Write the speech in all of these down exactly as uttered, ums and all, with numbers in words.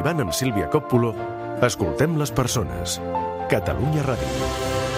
divan amb Sílvia Coppola, escoltem les persones. Catalunya Ràdio.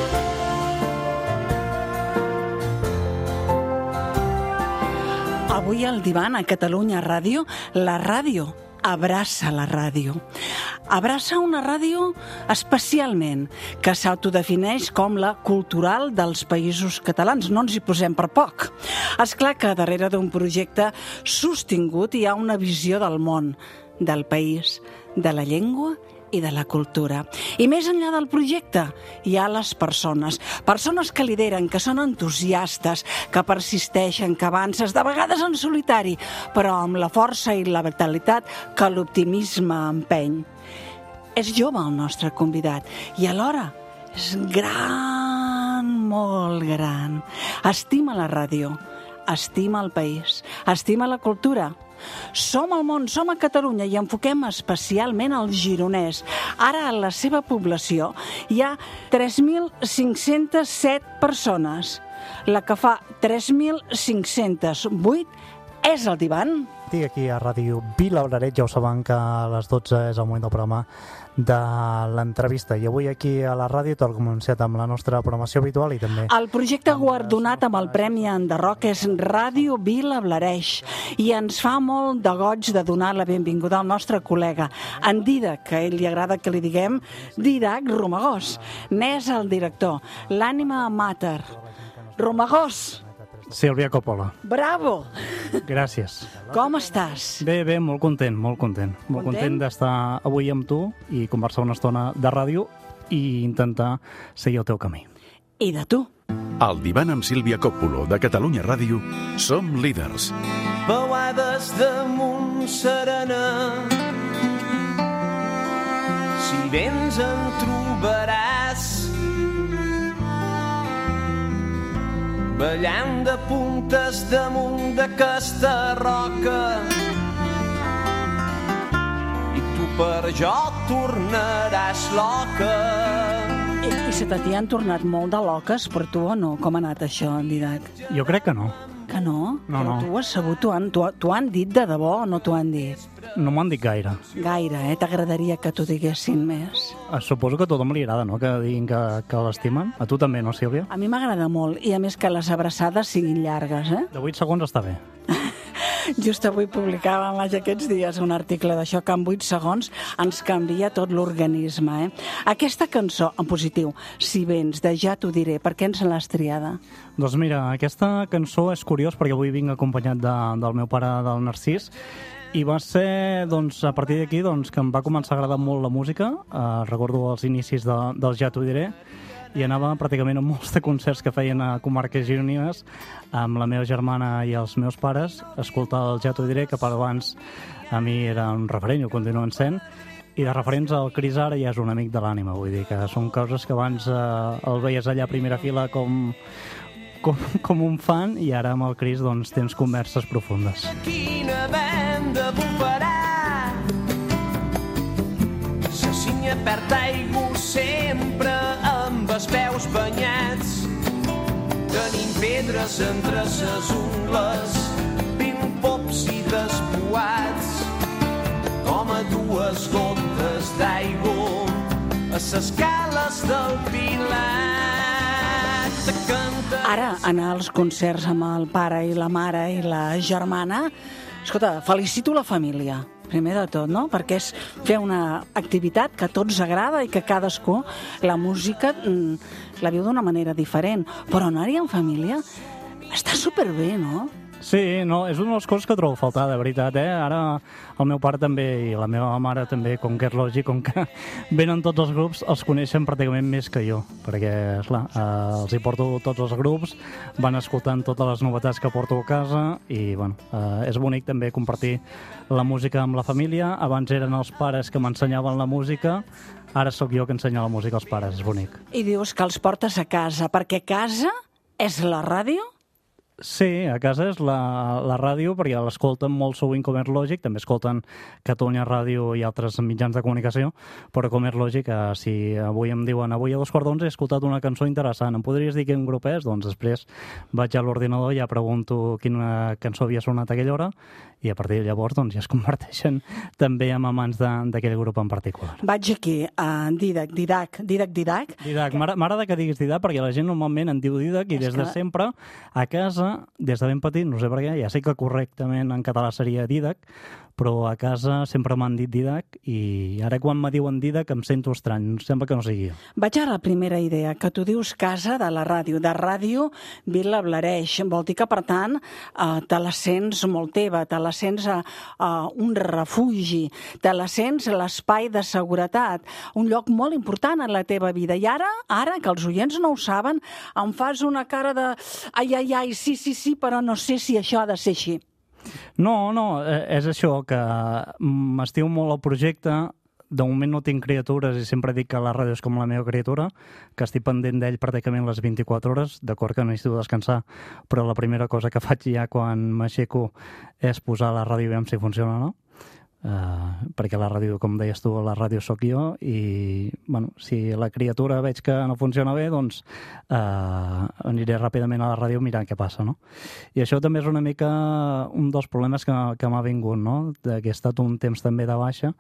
Avui al divan a Catalunya Ràdio, la ràdio abraça la ràdio. Abraça una ràdio especialment que s'autodefineix com la cultural dels països catalans. No ens hi posem per poc. És clar que darrere d'un projecte sostingut hi ha una visió del món, del país, de la llengua i de la cultura. I més enllà del projecte hi ha les persones. Persones que lideren, que són entusiastes, que persisteixen, que avances, de vegades en solitari, però amb la força i la vitalitat que l'optimisme empeny. És jove el nostre convidat i alhora és gran, molt gran. Estima la ràdio, estima el país, estima la cultura. Som al món, som a Catalunya i enfoquem especialment al gironès. Ara a la seva població hi ha tres mil cinc-cents set persones. La que fa tres mil cinc-cents vuit és el divan. Estic aquí a Ràdio Vila Blaret, ja ho saben que a les dotze és el moment del programa de l'entrevista. I avui aquí a la ràdio tot començat amb la nostra programació habitual i també... El projecte guardonat amb el Premi Enderroc és Ràdio Vila Blareix i ens fa molt de goig de donar la benvinguda al nostre col·lega, en Didac, que a ell li agrada que li diguem Didac Romagós. N'és el director, l'ànima mater. Romagós! Sílvia Coppola. Bravo! Gràcies. Com estàs? Bé, bé, molt content, molt content. Molt content d'estar avui amb tu i conversar una estona de ràdio i intentar seguir el teu camí. I de tu. Al divan amb Sílvia Coppola de Catalunya Ràdio som líders. Peuades damunt serena, si vens en trobaràs, ballant de puntes damunt d'aquesta roca, i tu per jo tornaràs loca. I, i se t'hi han tornat molt de loques per tu o no? Com ha anat això, Didac? Jo crec que no. Que no? No, Però no. tu ho has sabut, t'ho han, t'ho, t'ho han dit de debò o no t'ho han dit? No m'ho han dit gaire. Gaire, eh? T'agradaria que t'ho diguessin més. Eh, Suposo que a tothom li agrada, no?, que diguin que, que l'estimen. A tu també, no, Sílvia? A mi m'agrada molt, i a més que les abraçades siguin llargues, eh? De vuit segons està bé. Just avui publicàvem aquests dies un article d'això que en vuit segons ens canvia tot l'organisme, eh? Aquesta cançó, en positiu, Si vens, de Ja t'ho diré, per què ens l'has triada? Doncs mira, aquesta cançó és curiós perquè avui vinc acompanyat de, del meu pare, del Narcís, i va ser, doncs, a partir d'aquí doncs, que em va començar a agradar molt la música. Eh, recordo els inicis de, del Ja t'ho diré, i anava pràcticament a molts de concerts que feien a comarques gironines amb la meva germana i els meus pares, escoltar el Ja t'ho diré, que per abans a mi era un referent, ho continuen sent, i de referents al Cris ara ja és un amic de l'ànima, vull dir que són coses que abans eh, el veies allà a primera fila com, com, com un fan, i ara amb el Cris doncs, tens converses profundes. Quina venda bufarà, se cinya perd aigua sempre amb els peus banyats, tenim pedres entre ses ungles, vint pops i despoats, com a dues gotes d'aigua a ses cales del Pilat. Ara, anar als concerts amb el pare i la mare i la germana, escolta, felicito la família, primer de tot, no? Perquè és fer una activitat que a tots agrada i que cadascú, la música, la viu d'una manera diferent. Però anar-hi en família està superbé, no? Sí, no, és una de les coses que trobo a faltar, de veritat, eh? Ara el meu pare també i la meva mare també, com que és lògic, com que venen tots els grups, els coneixen pràcticament més que jo, perquè, esclar, eh, els hi porto tots els grups, van escoltant totes les novetats que porto a casa i, bueno, eh, és bonic també compartir la música amb la família. Abans eren els pares que m'ensenyaven la música, ara sóc jo que ensenya la música als pares, és bonic. I dius que els portes a casa, perquè casa és la ràdio Sí, a casa és la, la ràdio, perquè l'escolten molt sovint com és lògic, també escolten Catalunya Ràdio i altres mitjans de comunicació, però com és lògic, eh, si avui em diuen avui a dos quarts d'onze he escoltat una cançó interessant, em podries dir quin grup és? Doncs després vaig a l'ordinador i ja pregunto quina cançó havia sonat a aquella hora i a partir de llavors doncs, ja es converteixen també en amants d'aquell grup en particular. Vaig aquí, a Didac, Didac, Didac, Didac. Didac, m'agrada que diguis Didac perquè la gent normalment en diu Didac i des de sempre a casa, des de ben petit, no sé per què, ja sé que correctament en català seria Didac, però a casa sempre m'han dit Didac i ara quan me diuen Didac em sento estrany, sembla que no sigui jo. Vaig a la primera idea, que tu dius casa de la ràdio, de ràdio Vila Blareix, vol dir que per tant eh, te la sents molt teva, te la sents a, a un refugi, te la sents l'espai de seguretat, un lloc molt important en la teva vida. I ara, ara que els oients no ho saben, em fas una cara de ai, ai, ai, sí, sí, sí, però no sé si això ha de ser així. No, no, és això, que m'estimo molt el projecte. De moment no tinc criatures i sempre dic que la ràdio és com la meva criatura, que estic pendent d'ell pràcticament les vint-i-quatre hores, d'acord que necessito descansar, però la primera cosa que faig ja quan m'aixeco és posar la ràdio i veure si funciona o no. Uh, perquè la ràdio, com deies tu, la ràdio sóc jo i, bueno, si la criatura veig que no funciona bé, doncs uh, aniré ràpidament a la ràdio mirant què passa, no? I això també és una mica un dels problemes que, que m'ha vingut, no? Que he estat un temps també de baixa,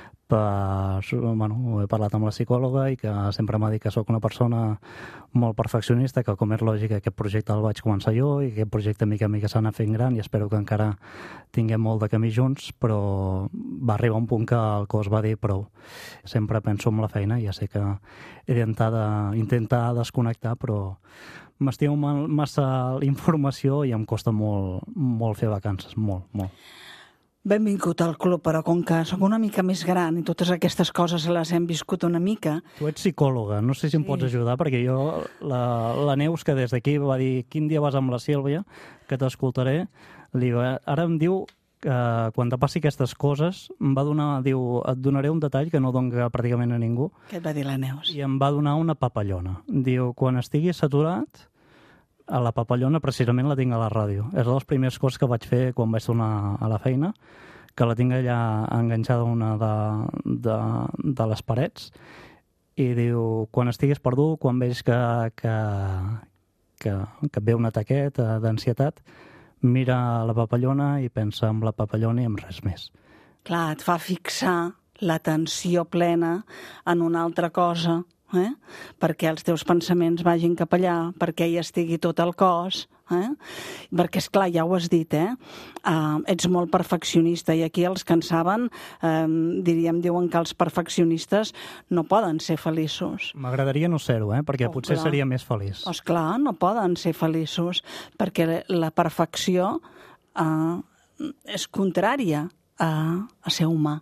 per, bueno, he parlat amb la psicòloga i que sempre m'ha dit que sóc una persona molt perfeccionista, que com és lògic aquest projecte el vaig començar jo i aquest projecte mica a mica s'ha anat fent gran i espero que encara tinguem molt de camí junts, però va arribar un punt que el cos va dir prou. Sempre penso en la feina i ja sé que he d'intentar desconnectar, però m'estimo massa la informació i em costa molt, molt fer vacances, molt, molt. Benvingut al club, però com que soc una mica més gran i totes aquestes coses les hem viscut una mica... Tu ets psicòloga, no sé si em pots ajudar, perquè jo, la, la Neus, que des d'aquí va dir quin dia vas amb la Sílvia, que t'escoltaré, ara em diu que quan te passi aquestes coses, em va donar, diu, et donaré un detall que no dono pràcticament a ningú. Què et va dir la Neus? I em va donar una papallona. Diu, quan estiguis saturat, a la papallona precisament la tinc a la ràdio. És de les primeres coses que vaig fer quan vaig tornar a la feina, que la tinc allà enganxada una de, de, de les parets, i diu, quan estiguis perdut, quan veig que, que, que, que et ve un ataquet d'ansietat, mira la papallona i pensa en la papallona i en res més. Clar, et fa fixar l'atenció plena en una altra cosa, eh? Perquè els teus pensaments vagin cap allà, perquè hi estigui tot el cos, eh? Perquè, esclar, ja ho has dit, eh? Uh, ets molt perfeccionista i aquí els que en saben, uh, diríem, diuen que els perfeccionistes no poden ser feliços. M'agradaria no ser-ho, eh? Perquè oh, potser clar. seria més feliç. Oh, esclar, no poden ser feliços, perquè la perfecció uh, és contrària a, a ser humà.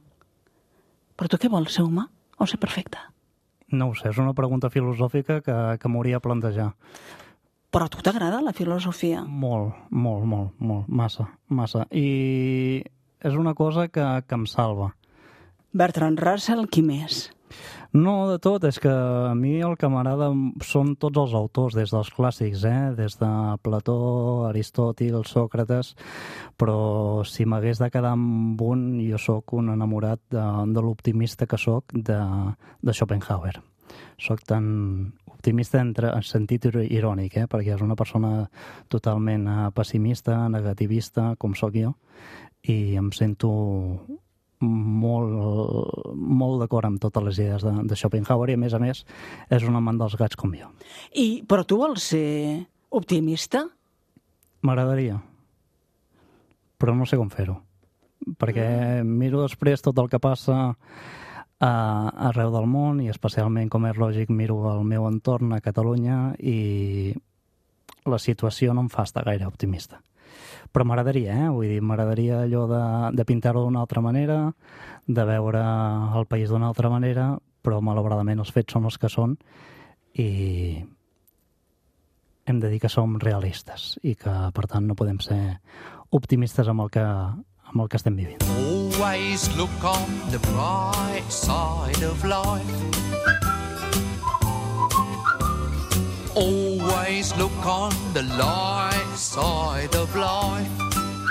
Però tu què vols, ser humà o ser perfecte? No ho sé, és una pregunta filosòfica que, que m'hauria de plantejar. Però a tu t'agrada la filosofia? Molt, molt, molt, molt, massa, massa. I és una cosa que, que em salva. Bertrand Russell, qui més? No, de tot, és que a mi el que m'agrada són tots els autors, des dels clàssics, eh? Des de Plató, Aristòtil, Sòcrates, però si m'hagués de quedar amb un, jo sóc un enamorat de, de l'optimista que sóc de, de Schopenhauer. Soc tan optimista entre, en sentit irònic, eh? Perquè és una persona totalment pessimista, negativista, com sóc jo, i em sento molt, molt d'acord amb totes les idees de, de Schopenhauer i, a més a més, és un amant dels gats com jo. I, però tu vols ser optimista? M'agradaria, però no sé com fer-ho, perquè miro després tot el que passa a, arreu del món i especialment, com és lògic, miro el meu entorn a Catalunya i la situació no em fa estar gaire optimista. Però m'agradaria, eh? Vull dir, m'agradaria allò de, de pintar-ho d'una altra manera, de veure el país d'una altra manera, però malauradament els fets són els que són i hem de dir que som realistes i que, per tant, no podem ser optimistes amb el que, amb el que estem vivint. Always look on the bright side of life. Always look on the light side of life.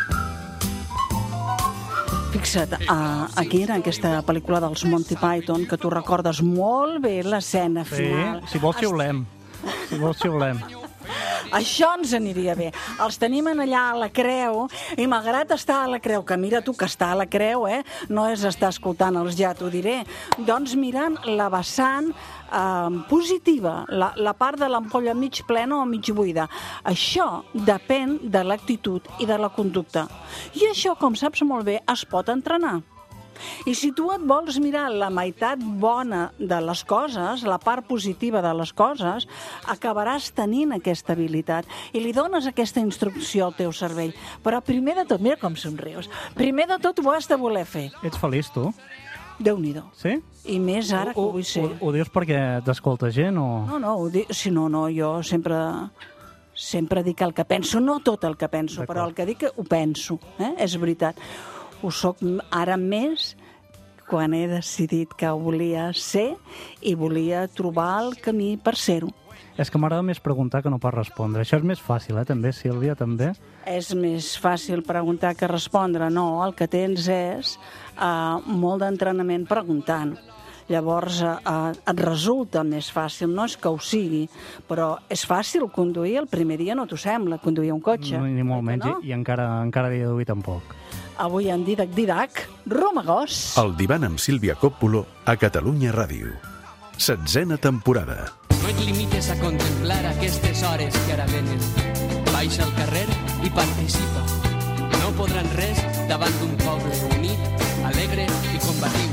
Fixa't, uh, aquí en aquesta pel·lícula dels Monty Python, que tu recordes molt bé l'escena Sí, final. si vols xiulem. Si vols xiulem. Això ens aniria bé. Els tenim en allà a la creu, i malgrat estar a la creu, que mira tu que està a la creu, eh? No és estar escoltant els ja t'ho diré, doncs mirant la vessant eh, positiva, la, la part de l'ampolla mig plena o mig buida. Això depèn de l'actitud i de la conducta. I això, com saps molt bé, es pot entrenar. I si tu et vols mirar la meitat bona de les coses, la part positiva de les coses, acabaràs tenint aquesta habilitat i li dones aquesta instrucció al teu cervell. Però primer de tot, mira com somrius, primer de tot ho has de voler fer. Ets feliç, tu? Déu-n'hi-do. Sí? I més ara que ho vull ser. Ho, ho dius perquè t'escolta gent o...? No, no, ho dic, si no, no, jo sempre... Sempre dic el que penso, no tot el que penso, però el que dic ho penso, eh? És veritat. Ho soc ara més quan he decidit que ho volia ser i volia trobar el camí per ser-ho. És que m'agrada més preguntar que no pas respondre. Això és més fàcil, eh? També, Sílvia, també? És més fàcil preguntar que respondre. No, el que tens és uh, molt d'entrenament preguntant. Llavors uh, et resulta més fàcil, no és que ho sigui, però és fàcil conduir, el primer dia no t'ho sembla, conduir un cotxe. No, ni molt menys, no? i encara, encara a dia d'avui tampoc. Avui en Didac Didac, Romagós. El divan amb Sílvia Coppola a Catalunya Ràdio. Setzena temporada. No et limites a contemplar aquestes hores que ara venen. Baixa al carrer i participa. No podran res davant d'un poble unit, alegre i combatiu.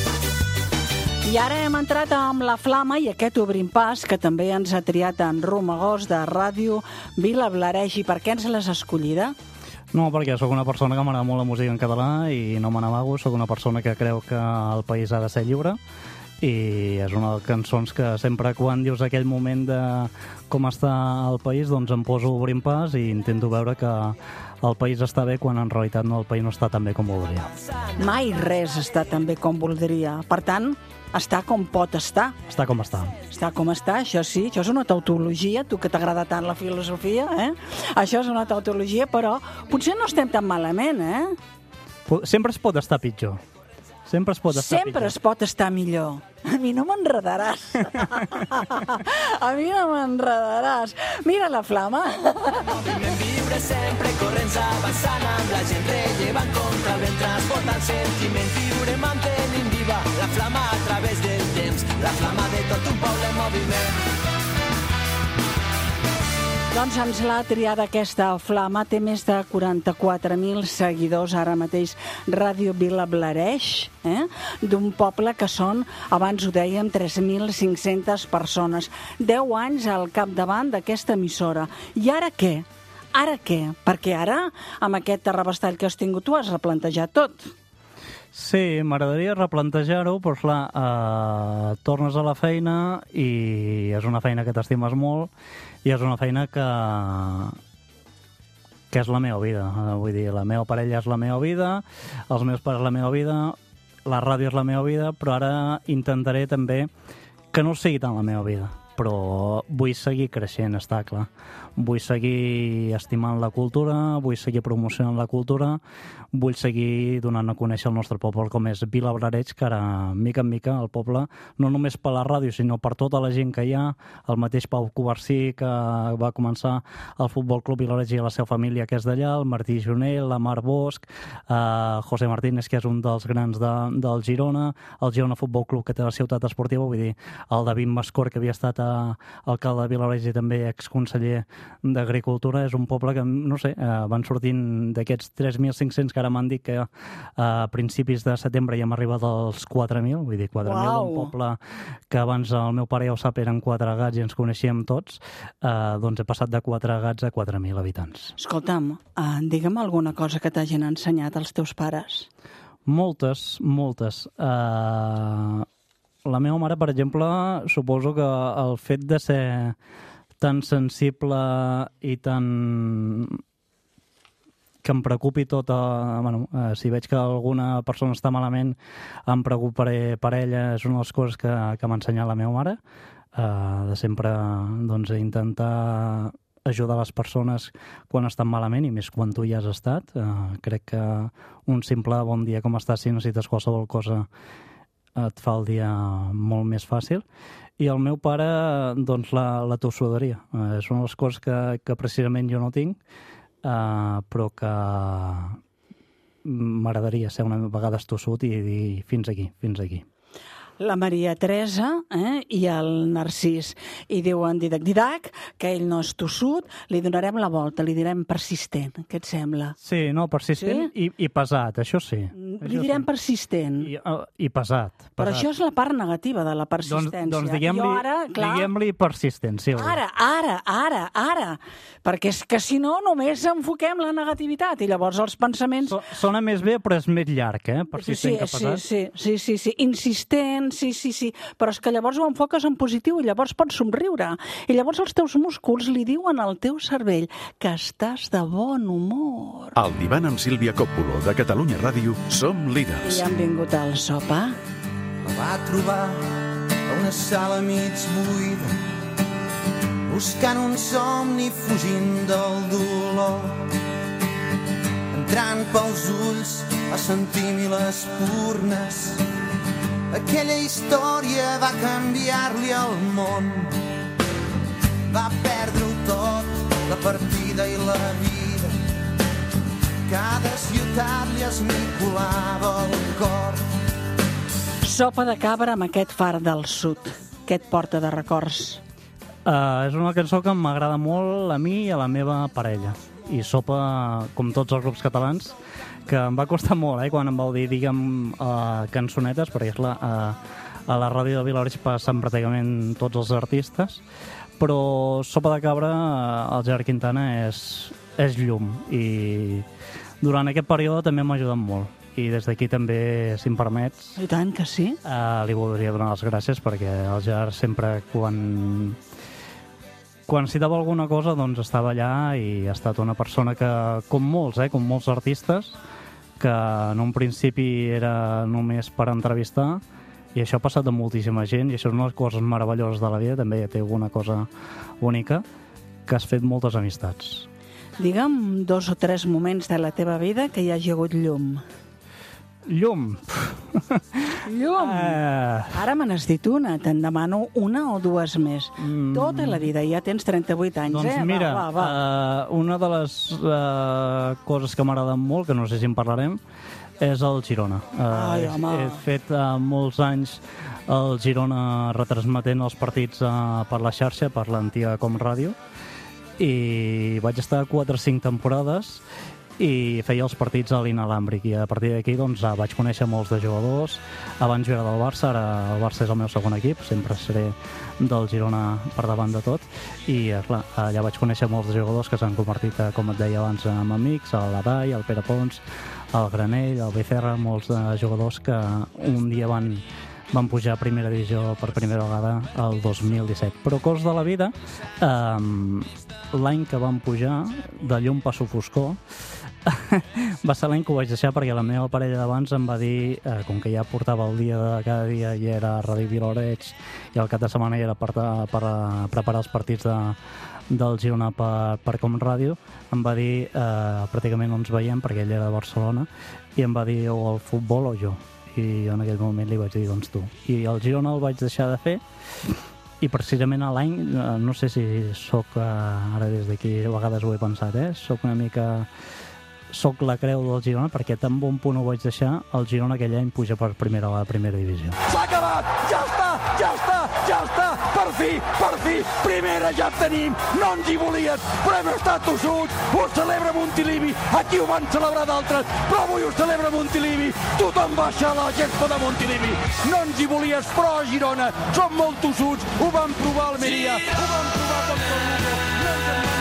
I ara hem entrat amb la Flama i aquest Obrim Pas, que també ens ha triat en Romagós de Ràdio Vila Blareix. I per què ens l'has escollida? No, perquè sóc una persona que m'agrada molt la música en català i no me n'amago, sóc una persona que creu que el país ha de ser lliure i és una de les cançons que sempre quan dius aquell moment de com està el país, doncs em poso Obrim Pas i intento veure que el país està bé quan en realitat no, el país no està tan bé com voldria. Mai res està tan bé com voldria. Per tant, està com pot estar. Està com està. Està com està, això sí, això és una tautologia, tu que t'agrada tant la filosofia, eh? Això és una tautologia, però potser no estem tan malament, eh? Sempre es pot estar pitjor. Sempre es pot estar Sempre pitjor. es pot estar millor. A mi no m'enredaràs. A mi no m'enredaràs. Mira la Flama. Moviment viure sempre, corrents avançant amb la gent rellevant contra el vent, transportant sentiment, viure mantenint viva la flama a través del temps, la flama de tot un poble en moviment. Doncs ens l'ha triada aquesta Flama, té més de quaranta-quatre mil seguidors ara mateix, Ràdio Vila Blareix, eh? D'un poble que són, abans ho dèiem, tres mil cinc-centes persones, deu anys al capdavant d'aquesta emissora. I ara què? Ara què? Perquè ara, amb aquest terrabastall que has tingut, tu has replantejat tot. Sí, m'agradaria replantejar-ho, però clar, eh, tornes a la feina i és una feina que t'estimes molt i és una feina que que és la meva vida. Eh, vull dir, la meva parella és la meva vida, els meus pares la meva vida, la ràdio és la meva vida, però ara intentaré també que no sigui tant la meva vida. Però vull seguir creixent, està clar. Vull seguir estimant la cultura, vull seguir promocionant la cultura, vull seguir donant a conèixer el nostre poble com és Vila Blareix, que ara, mica en mica, el poble, no només per la ràdio, sinó per tota la gent que hi ha, el mateix Pau Covarsí, que va començar el Futbol Club Vilareig i la seva família, que és d'allà, el Martí Junell, la Mar Bosch, eh, José Martínez, que és un dels grans de, del Girona, el Girona Futbol Club, que té la ciutat esportiva, vull dir, el David Mascor, que havia estat a alcalde de Vilareig i també exconseller d'Agricultura, és un poble que, no sé, eh, van sortint d'aquests tres mil cinc-cents que ara m'han dit que a principis de setembre ja hem arribat als quatre mil, vull dir, quatre mil, Uau. un poble que abans el meu pare ja ho sap, eren quatre gats i ens coneixíem tots, eh, doncs he passat de quatre gats a quatre mil habitants. Escolta'm, eh, digue'm alguna cosa que t'hagin ensenyat els teus pares. Moltes, moltes. Uh, la meva mare, per exemple, suposo que el fet de ser tan sensible i tan... que em preocupi tot, uh, bueno, uh, si veig que alguna persona està malament, em preocuparé per ella, és una de les coses que, que m'ha ensenyat la meva mare, uh, de sempre doncs, intentar ajudar les persones quan estan malament, i més quan tu hi has estat. Uh, crec que un simple bon dia, com estàs, si necessites qualsevol cosa, et fa el dia molt més fàcil. I el meu pare, doncs, la, la tossuderia. Uh, és una de les coses que, que precisament jo no tinc, uh, però que m'agradaria ser una vegada tossut i dir fins aquí, fins aquí. La Maria Teresa eh, i el Narcís. I diuen Didac Didac, que ell no és tossut, li donarem la volta, li direm persistent. Què et sembla? Sí, no, persistent sí? i, i pesat, això sí. Li això direm sí. persistent. I, uh, i pesat, pesat. Però això és la part negativa de la persistència. Doncs, doncs diguem-li ara, clar, diguem-li persistent, sí. Ara, ara, ara, ara. Perquè és que si no només enfoquem la negativitat i llavors els pensaments... So, sona més bé, però és més llarg, eh? Persistent sí, que pesat. Sí, sí, sí, sí, insistent, sí, sí, sí. Però és que llavors ho enfoques en positiu i llavors pots somriure. I llavors els teus músculs li diuen al teu cervell que estàs de bon humor. Al divan amb Sílvia Coppola de Catalunya Ràdio som líders. I han vingut al sopar. La va trobar a una sala mig buida, buscant un somni, fugint del dolor. Entrant pels ulls a sentir mil espurnes, aquella història va canviar-li el món. Va perdre-ho tot, la partida i la vida. Cada ciutat li esmicolava el cor. Sopa de cabra amb aquest far del sud. Què et porta de records? Uh, és una cançó que m'agrada molt a mi i a la meva parella. I Sopa, com tots els grups catalans, que em va costar molt, eh, quan em vau dir, digue'm, uh, cançonetes, perquè clar, uh, a la ràdio de Vilareig passen pràcticament tots els artistes, però Sopa de Cabra, uh, el Gerard Quintana, és, és llum, i durant aquest període també m'ha ajudat molt. I des d'aquí també, si em permets... I tant que sí. Uh, li voldria donar les gràcies, perquè el Gerard sempre, quan... Quan citava alguna cosa, doncs estava allà, i ha estat una persona que, com molts, eh, com molts artistes, que en un principi era només per entrevistar, i això ha passat a moltíssima gent, i això és una de les coses meravelloses de la vida, també té alguna cosa única, que has fet moltes amistats. Digue'm dos o tres moments de la teva vida que hi hagi hagut llum. Llum! Llum! Uh... Ara me n'has dit una, te'n demano una o dues més. Mm. Tota la vida, ja tens trenta-vuit anys, doncs eh? mira, va, va, va. Uh, una de les uh, coses que m'agraden molt, que no sé si en parlarem, és el Girona. Uh, Ai, home. He, he fet uh, molts anys el Girona retransmetent els partits uh, per la xarxa, per l'antiga Com Ràdio, i vaig estar quatre o cinc temporades i feia els partits a l'inalàmbric, i a partir d'aquí doncs, vaig conèixer molts de jugadors. Abans jo era del Barça, ara el Barça és el meu segon equip, sempre seré del Girona per davant de tot, i clar, allà vaig conèixer molts de jugadors que s'han convertit, com et deia abans, en amics, el Ladai, el Pere Pons, el Granell, el Becerra, molts de jugadors que un dia van, van pujar a primera divisió per primera vegada el dos mil disset. Però cos de la vida, eh, l'any que vam pujar, de llum passo foscor, va ser l'any que ho vaig deixar, perquè la meva parella d'abans em va dir, eh, com que ja portava el dia de cada dia i era a Ràdio Vilareig i el cap de setmana era per, per preparar els partits de, del Girona per, per Com Ràdio, em va dir, eh, pràcticament no ens veiem perquè ell era de Barcelona, i em va dir o el futbol o jo, i en aquell moment li vaig dir, doncs tu. I el Girona el vaig deixar de fer, i precisament a l'any, no sé si soc, ara des d'aquí a vegades ho he pensat, eh? soc una mica... soc la creu del Girona, perquè tan bon punt ho vaig deixar, el Girona aquell any puja per primera a la primera divisió. S'ha acabat! Ja està! Ja està! Ja està! Per fi! Per fi! Primera ja tenim! No ens hi volien! Però hem estat tossuts! Ho celebra Montilivi! Aquí ho van celebrar d'altres! Però avui ho celebra Montilivi! Tothom baixa a la gespa de Montilivi! No ens hi volies, però a Girona som molt tossuts! Ho vam provar a Almeria! Ho vam provar a Montolivo! No ens en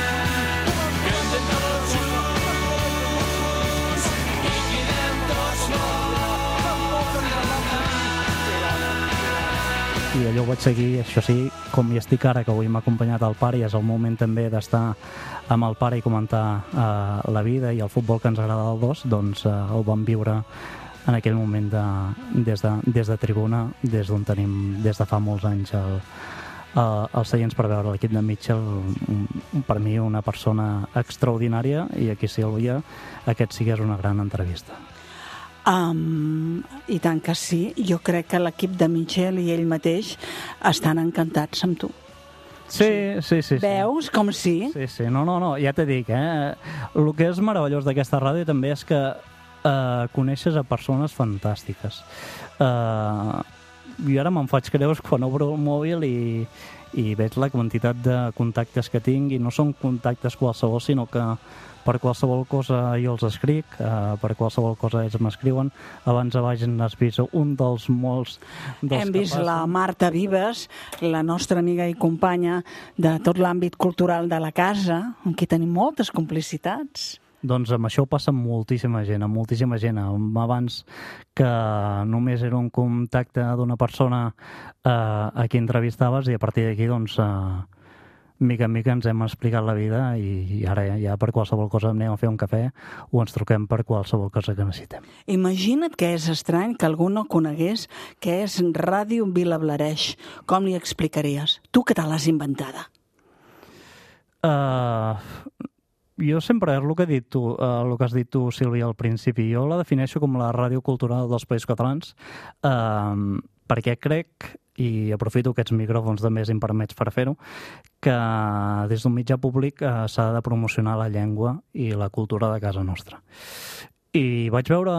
i allò ho vaig seguir, això sí, com hi estic ara, que avui m'ha acompanyat el pare, i és el moment també d'estar amb el pare i comentar eh, la vida i el futbol que ens agrada als dos, doncs eh, ho vam viure en aquell moment de, des, de, des de tribuna, des d'on tenim des de fa molts anys el, uh, als seients per veure l'equip de Mitchell. Per mi una persona extraordinària, i aquí Sílvia, aquest sí que és una gran entrevista. Um, I tant que sí. Jo crec que l'equip de Mitchell i ell mateix estan encantats amb tu. Sí, sí, sí. sí. Veus com sí? Sí, sí, no, no, no, ja t'he dit, eh? El que és meravellós d'aquesta ràdio també és que eh, coneixes a persones fantàstiques. Eh, jo ara me'n faig creus quan obro el mòbil i, i veig la quantitat de contactes que tinc, i no són contactes qualsevol, sinó que per qualsevol cosa jo els escric, eh, per qualsevol cosa ells m'escriuen. Abans a baix n'has vist un dels molts dels Hem que vist passen. la Marta Vives, la nostra amiga i companya de tot l'àmbit cultural de la casa, amb qui tenim moltes complicitats. Doncs amb això passa amb moltíssima gent, amb moltíssima gent. Abans que només era un contacte d'una persona eh, a qui entrevistaves, i a partir d'aquí, doncs, eh, mica en mica ens hem explicat la vida, i, i ara ja, ja per qualsevol cosa anem a fer un cafè o ens truquem per qualsevol cosa que necessitem. Imagina't que és estrany que algú no conegués què és Ràdio Vilablareix. Com li explicaries? Tu que te l'has inventada. Uh, jo sempre, és el que, he dit tu, uh, el que has dit tu, Sílvia, al principi. Jo la defineixo com la ràdio cultural dels Països Catalans, uh, perquè crec, i aprofito aquests micròfons també si em permets per fer-ho, que des d'un mitjà públic eh, s'ha de promocionar la llengua i la cultura de casa nostra. I vaig veure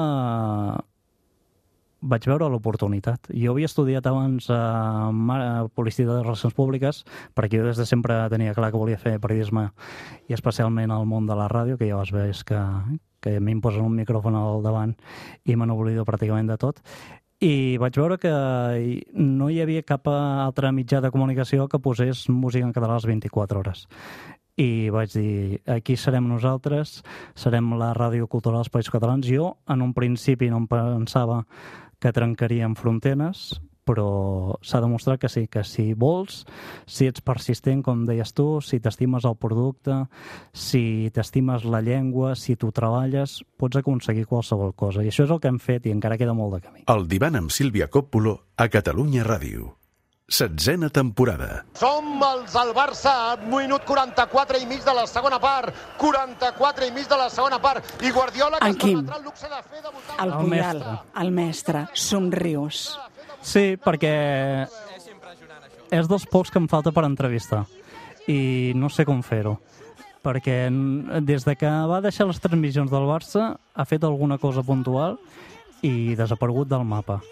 vaig veure l'oportunitat. Jo havia estudiat abans eh, publicitat de relacions públiques, perquè jo des de sempre tenia clar que volia fer periodisme, i especialment al món de la ràdio, que ja vas veure que, que a mi em posen un micròfon al davant i me n'oblido pràcticament de tot. I vaig veure que no hi havia cap altre mitjà de comunicació que posés música en català a les vint-i-quatre hores. I vaig dir, aquí serem nosaltres, serem la ràdio cultural dels Països Catalans. Jo, en un principi, no em pensava que trencaríem fronteres, però s'ha demostrat que sí, que si vols, si ets persistent, com deies tu, si t'estimes el producte, si t'estimes la llengua, si tu treballes, pots aconseguir qualsevol cosa. I això és el que hem fet, i encara queda molt de camí. El divan amb Sílvia Coppola a Catalunya Ràdio. Setzena temporada. Som els del Barça, minut quaranta-quatre i mig de la segona part. quaranta-quatre i mig de la segona part. I Guardiola, que es permetrà el luxe de fer debutar... El Puyal, el mestre, somrius. Sí, perquè és dels pocs que em falta per entrevistar, i no sé com fer-ho, perquè des de que va deixar les transmissions del Barça ha fet alguna cosa puntual i desaparegut del mapa.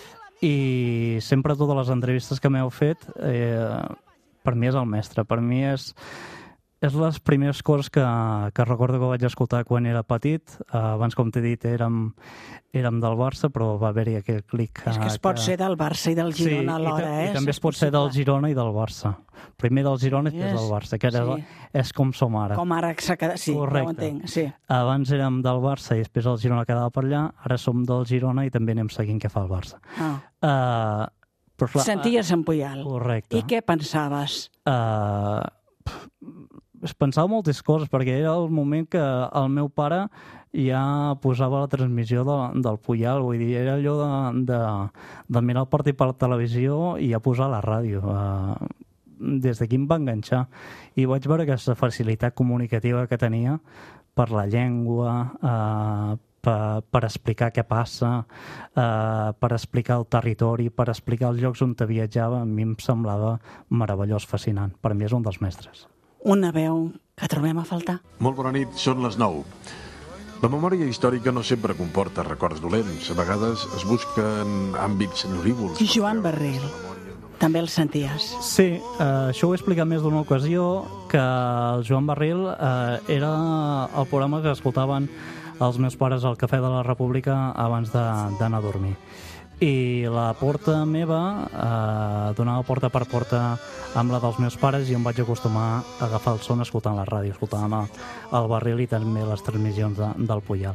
I sempre totes les entrevistes que m'heu fet, eh, per mi és el mestre, per mi és... És les primeres coses que, que recordo que vaig escoltar quan era petit. Uh, abans, com t'he dit, érem, érem del Barça, però va haver-hi aquell clic. És que es pot que... ser del Barça i del Girona sí, alhora, i, eh? i també es pot ser del Girona i del Barça. Primer del Girona i després del Barça, que era, sí. És com som ara. Com ara s'ha quedat, sí, correcte. ho entenc, sí. Abans érem del Barça i després el Girona quedava per allà, ara som del Girona i també anem seguint què fa el Barça. Ah. Uh, però, clar, senties en Puyal. Correcte. I què pensaves? Uh, es pensava moltes coses, perquè era el moment que el meu pare ja posava la transmissió de, del Puyal, vull dir, era allò de, de, de mirar el partit per la televisió i ja posar la ràdio. Uh, des d'aquí em va enganxar i vaig veure aquesta facilitat comunicativa que tenia per la llengua, uh, per, per explicar què passa, uh, per explicar el territori, per explicar els llocs on viatjava. A mi em semblava meravellós, fascinant. Per mi és un dels mestres. Una veu que trobem a faltar. Molt bona nit, són les nou. La memòria històrica no sempre comporta records dolents. A vegades es busquen àmbits senyorívols. Joan Barril, també el senties. Sí, eh, això ho he explicat més d'una ocasió, que el Joan Barril eh, era el programa que escoltaven els meus pares al Cafè de la República abans d'anar a dormir. I la porta meva eh, donava porta per porta amb la dels meus pares i em vaig acostumar a agafar el son escoltant la ràdio, escoltàvem el, el Barril i també les transmissions de, del Puyal.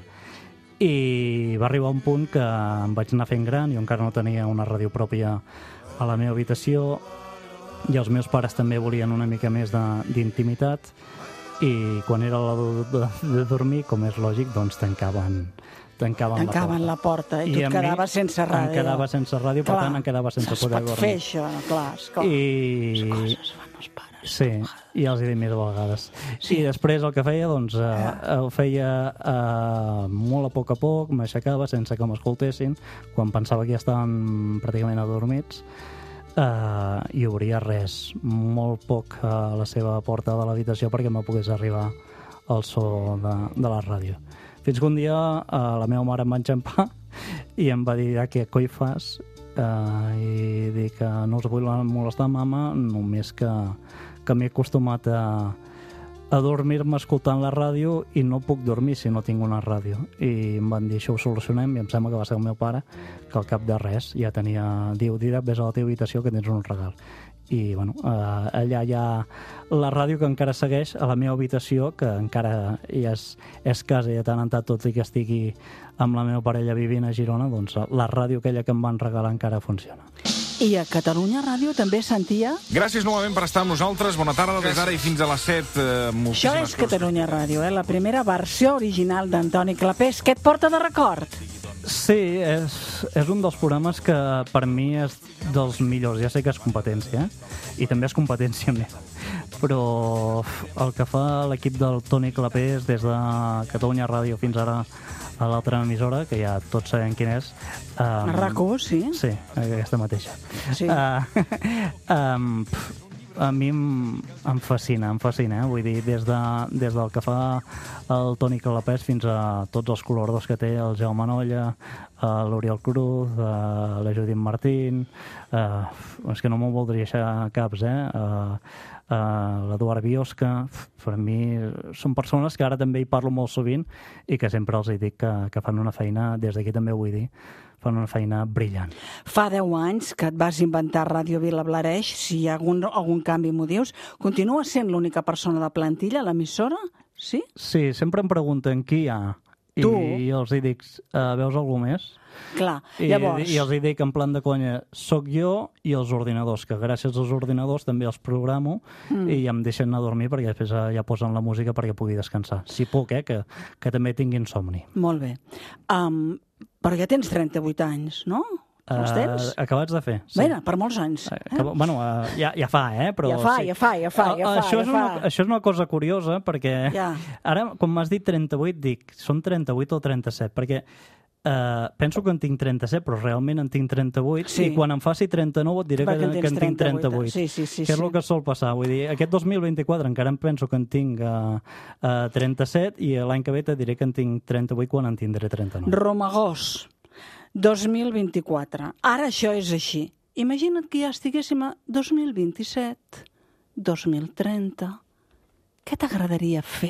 I va arribar un punt que em vaig anar fent gran, jo encara no tenia una ràdio pròpia a la meva habitació i els meus pares també volien una mica més d'intimitat i quan era l'hora de, de, de dormir, com és lògic, doncs tancaven tancaven, tancaven la porta. I, I tu et quedaves sense ràdio. Em quedava sense ràdio, per tant em quedava sense poder dormir. Es pot fer això, clar, esclar. I... Les coses fan els pares. Sí, i els hi dic més a vegades. Sí. I després el que feia, doncs, eh, ho feia eh, molt a poc a poc, m'aixecava sense que m'escoltessin, quan pensava que ja estaven pràcticament adormits, eh, i obria res, molt poc a la seva porta de l'habitació perquè me pogués arribar el so de, de la ràdio. Fins que un dia eh, la meva mare em va enxampar i em va dir, ja, què coi fas? Uh, i dic que no us vull molestar, mama, només que, que m'he acostumat a, a dormir-me escoltant la ràdio i no puc dormir si no tinc una ràdio. I em van dir, això ho solucionem, i em sembla que va ser el meu pare, que al cap de res ja tenia... Diu, Didac, vés a la teva habitació que tens un regal. I, bueno, uh, allà hi ha la ràdio que encara segueix a la meva habitació, que encara ja és, és casa i de tant en tant, tot i que estigui amb la meva parella vivint a Girona, doncs la ràdio aquella que em van regalar encara funciona. I a Catalunya Ràdio també sentia... Gràcies novament per estar amb nosaltres. Bona tarda, des d'ara i fins a les set. Eh, Això és coses. Catalunya Ràdio, eh? La primera versió original d'Antoni Clapés. Què et porta de record? Sí, és, és un dels programes que per mi és dels millors. Ja sé que és competència, eh? I també és competència meva. Però el que fa l'equip del Toni Clapés des de Catalunya Ràdio fins ara a l'altra emissora, que ja tots sabem quin és. Um, RAC1, sí? Sí, aquesta mateixa. Sí. Uh, um, a mi em, em fascina, em fascina, eh? Vull dir, des, de, des del que fa el Toni Clapés fins a tots els col·laboradors que té, el Jaume Nolla, uh, l'Oriol Cruz, uh, la Judit Martín, uh, és que no m'ho voldria deixar caps, eh? Uh, Uh, l'Eduard Biosca, per mi són persones que ara també hi parlo molt sovint i que sempre els dic que, que fan una feina, des d'aquí també ho vull dir, fan una feina brillant. Fa deu anys que et vas inventar Ràdio Vilablareix, si hi ha algun, algun canvi m'ho dius, continues sent l'única persona de plantilla a l'emissora? Sí? Sí, sempre em pregunten qui hi ha. I, tu? I els hi dic, uh, veus algú més? Clar, I, llavors... I els hi dic en plan de conya, soc jo i els ordinadors, que gràcies als ordinadors també els programo mm. i em deixen anar a dormir perquè després ja posen la música perquè pugui descansar. Si puc, eh, que, que també tinguin somni. Molt bé. Um, però ja tens trenta-vuit anys, no? Els tens? Uh, acabats de fer, sí. Bé, per molts anys. Eh? Acab... Bueno, uh, ja, ja fa, eh? Però ja fa, sí. ja fa, ja fa, ja fa. Això, ja és fa. Una, això és una cosa curiosa, perquè ja. Ara, quan m'has dit trenta-vuit, dic, són trenta-vuit o trenta-set, perquè uh, penso que en tinc trenta-set, però realment en tinc trenta-vuit, sí. I quan em faci trenta-nou et diré que, que, que en tinc trenta-vuit. Sí, sí, sí, que és sí. el que sol passar. Vull dir, aquest dos mil vint-i-quatre encara em penso que en tinc uh, uh, trenta-set i l'any que ve te diré que en tinc trenta-vuit quan en tindré trenta-nou. Romagós. dos mil vint-i-quatre. Ara això és així. Imagina't que ja estiguéssim a dos mil vint-i-set, dos mil trenta. Què t'agradaria fer?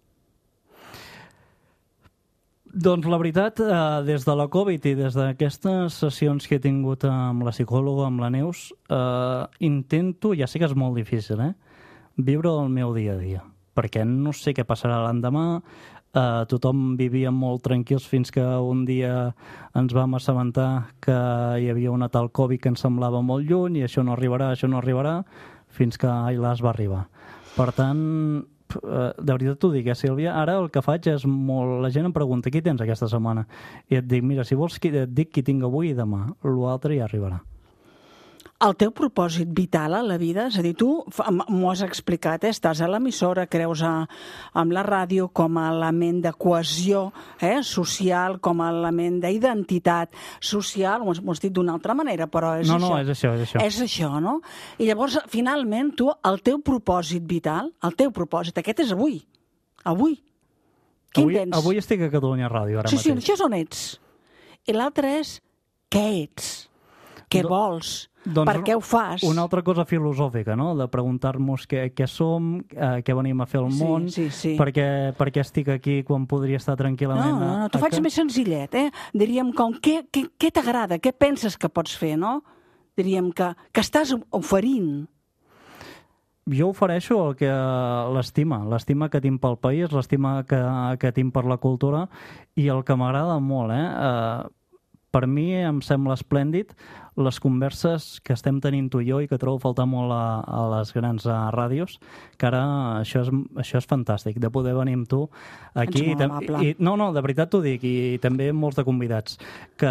Doncs la veritat, eh, des de la Covid i des d'aquestes sessions que he tingut amb la psicòloga, amb la Neus, eh, intento, ja sé que és molt difícil, eh, viure el meu dia a dia, perquè no sé què passarà l'endemà. Uh, tothom vivia molt tranquils fins que un dia ens vam assabentar que hi havia una tal Covid que ens semblava molt lluny i això no arribarà, això no arribarà, fins que ai las va arribar. Per tant, uh, de veritat t'ho dic, eh, Sílvia, ara el que faig és molt... La gent em pregunta qui tens aquesta setmana i et dic, mira, si vols et dic qui tinc avui i demà, l'altre ja arribarà. El teu propòsit vital a la vida, és a dir, tu m'ho has explicat, eh? Estàs a l'emissora, creus a, amb la ràdio com a element de cohesió eh? social, com a element d'identitat social, ho has, ho has dit d'una altra manera, però és no, això. No, no, és això, és això. És això, no? I llavors, finalment, tu, el teu propòsit vital, el teu propòsit, aquest és avui. Avui. Quin avui, tens? Avui estic a Catalunya Ràdio, ara sí, mateix. Sí, això és on ets. I l'altre és què ets, què Do... vols, doncs per què ho fas? Una altra cosa filosòfica, no? De preguntar-nos què, què som, eh, què venim a fer al món, sí, sí, sí. Per, què, per què estic aquí quan podria estar tranquil·lament... No, no, no, t'ho faig més senzillet, eh? Diríem com, què, què, què t'agrada, què penses que pots fer, no? Diríem que, que estàs oferint. Jo ofereixo el que l'estima, l'estima que tinc pel país, l'estima que, que tinc per la cultura i el que m'agrada molt, eh? eh per mi em sembla esplèndid les converses que estem tenint tu i jo i que trobo faltar molt a, a les grans a ràdios, que ara això és, això és fantàstic, de poder venir amb tu aquí. Ets molt amable. I, no, no, de veritat t'ho dic, i també molts de convidats, que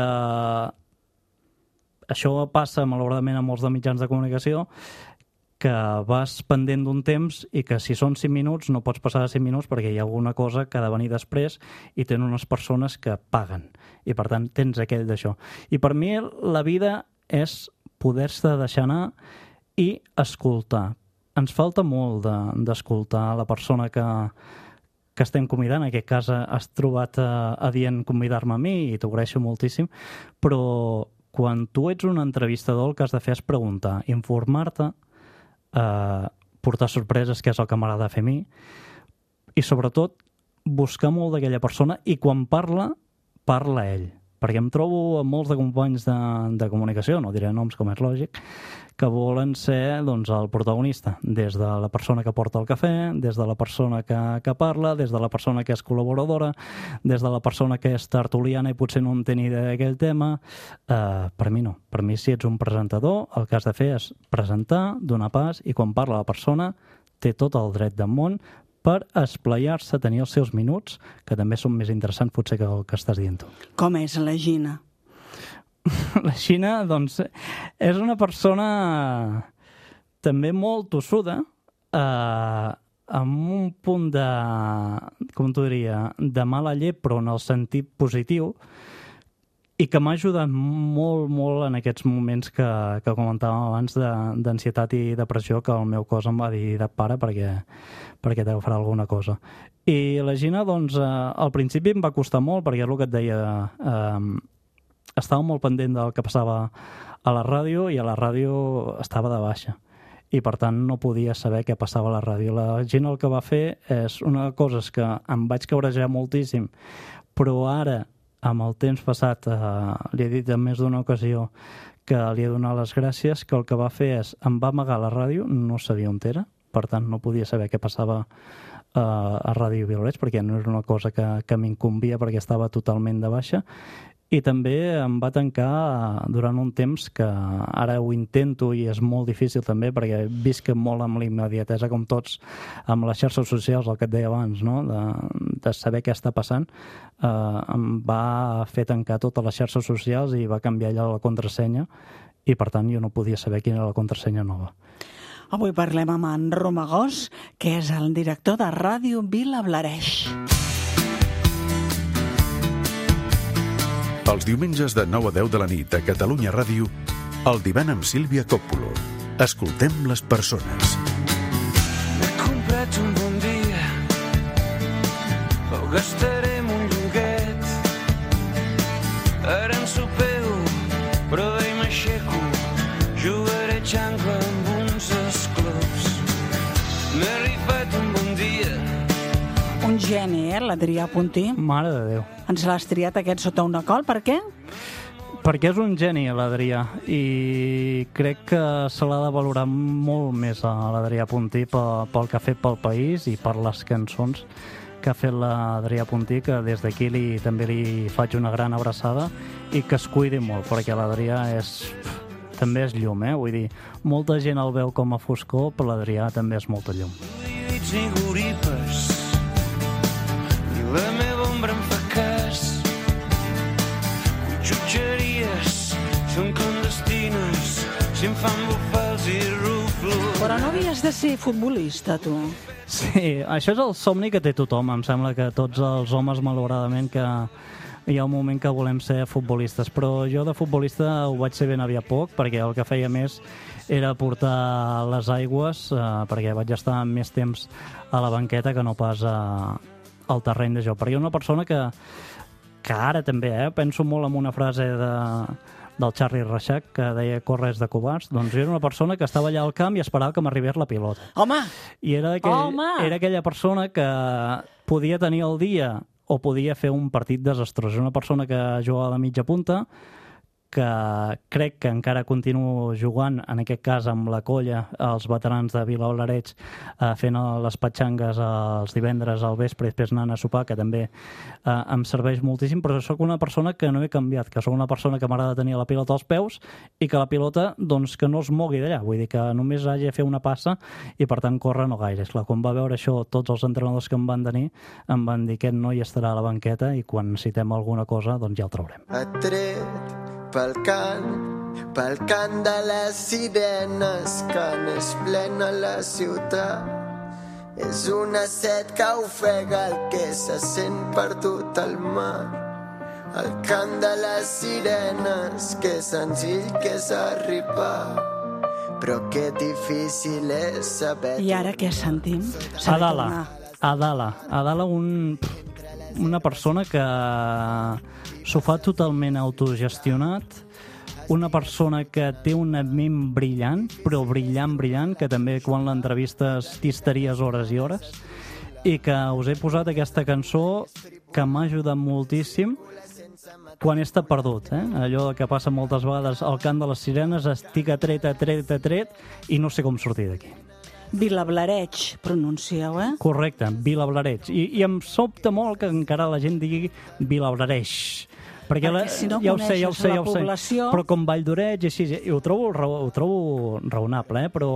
això passa malauradament a molts de mitjans de comunicació, que vas pendent d'un temps i que si són cinc minuts no pots passar de cinc minuts perquè hi ha alguna cosa que ha de venir després i tenen unes persones que paguen i per tant tens aquell d'això. I per mi la vida és poder-se deixar anar i escoltar. Ens falta molt d'escoltar de, la persona que, que estem convidant. En aquest cas has trobat a, a dient convidar-me a mi i t'ho agraeixo moltíssim, però quan tu ets un entrevistador el que has de fer és preguntar, informar-te, Uh, portar sorpreses, que és el que m'agrada fer a mi, i sobretot buscar molt d'aquella persona i quan parla, parla ell. Perquè em trobo amb molts de companys de, de comunicació, no diré noms com és lògic, que volen ser doncs, el protagonista, des de la persona que porta el cafè, des de la persona que, que parla, des de la persona que és col·laboradora, des de la persona que és tertuliana i potser no en té ni idea d'aquell tema. Uh, per mi no. Per mi, si ets un presentador, el que has de fer és presentar, donar pas, i quan parla la persona té tot el dret del món per esplaiar-se, tenir els seus minuts, que també són més interessants potser que el que estàs dient tu. Com és la Gina? La Xina, doncs, és una persona també molt tossuda, eh, amb un punt de, com t'ho diria, de mala llet, però en el sentit positiu, i que m'ha ajudat molt, molt en aquests moments que, que comentàvem abans d'ansietat i depressió, que el meu cos em va dir de pare perquè, perquè t'agafarà alguna cosa. I la Gina, doncs, eh, al principi em va costar molt, perquè és el que et deia, eh, estava molt pendent del que passava a la ràdio i a la ràdio estava de baixa. I per tant no podia saber què passava a la ràdio. La Gina el que va fer és una cosa que em vaig cabrejar moltíssim, però ara, amb el temps passat, eh, li he dit en més d'una ocasió que li he donat les gràcies, que el que va fer és, em va amagar la ràdio, no sabia on era, per tant no podia saber què passava eh, a Ràdio Vilareig, perquè no era una cosa que, que m'incumbia perquè estava totalment de baixa, i també em va tancar durant un temps que ara ho intento i és molt difícil també perquè visc molt amb l'immediatesa com tots amb les xarxes socials, el que et deia abans, no? de, de saber què està passant, eh, em va fer tancar totes les xarxes socials i va canviar allà la contrasenya i per tant jo no podia saber quina era la contrasenya nova. Avui parlem amb en Romagós, que és el director de Ràdio Vilablareix. Els diumenges de nou a deu de la nit a Catalunya Ràdio, el divan amb Sílvia Coppola. Escoltem les persones. M'he comprat un bon dia, ho gastaré en un lloguet. Ara en sopeu, però d'ahir m'aixeco, jugaré xancla amb uns esclops. M'he rifat un bon dia. Un geni, eh, l'Adrià Puntí? Mare de Déu. Ens l'has triat aquest sota una col, per què? Perquè és un geni, l'Adrià, i crec que se l'ha de valorar molt més a l'Adrià Puntí pel, pel que ha fet pel país i per les cançons que ha fet l'Adrià Puntí, que des d'aquí li, també li faig una gran abraçada i que es cuidi molt, perquè l'Adrià és... també és llum, eh? Vull dir, molta gent el veu com a foscor, però l'Adrià també és molta llum. Ni goripes, ni la meva ombra em fa cas. Jutgeries són clandestines, si em fan bufar els i ruflo. Però no havies de ser futbolista, tu. Sí, això és el somni que té tothom. Em sembla que tots els homes, malauradament, que hi ha un moment que volem ser futbolistes, però jo de futbolista ho vaig ser ben aviat poc, perquè el que feia més era portar les aigües, eh, perquè vaig estar més temps a la banqueta que no pas a, al terreny de joc. Perquè una persona que, que ara també, eh, penso molt en una frase de, del Charlie Reixac, que deia corres de covards, doncs jo era una persona que estava allà al camp i esperava que m'arribés la pilota. Home! I era, aquell, Home! era aquella persona que podia tenir el dia o podia fer un partit desastrós. Una persona que jugava de mitja punta, que crec que encara continuo jugant, en aquest cas amb la colla, els veterans de Vilablareix, eh, fent les patxangues els divendres al vespre i després anant a sopar, que també eh, em serveix moltíssim, però sóc una persona que no he canviat, que sóc una persona que m'agrada tenir la pilota als peus i que la pilota doncs, que no es mogui d'allà, vull dir que només hagi de fer una passa i per tant córrer no gaire. Esclar, quan va veure això, tots els entrenadors que em van tenir em van dir que aquest noi estarà a la banqueta i quan necessitem alguna cosa doncs ja el traurem. Atret pel cant, pel cant de les sirenes que n'és plena la ciutat. És una set que ofega el que se sent perdut al mar. El cant de les sirenes, que senzill que és arribar, però que difícil és saber... I ara què sentim? Adala, Adala, Adala un, una persona que s'ho fa totalment autogestionat, una persona que té una ment brillant, però brillant, brillant, que també quan l'entrevistes t'histaries hores i hores, i que us he posat aquesta cançó que m'ha ajudat moltíssim quan he estat perdut, eh? Allò que passa moltes vegades al cant de les sirenes, estic atret, atret, atret, i no sé com sortir d'aquí. Vilablareix, pronuncieu, eh? Correcte, Vilablareix. I, I em sobta molt que encara la gent digui Vilablareix. Perquè, Perquè la, si no ja ho sé, ja ho sé, ja ho sé. població... Però com Vall d'Oreig, així, i ho trobo, ho trobo raonable, eh? Però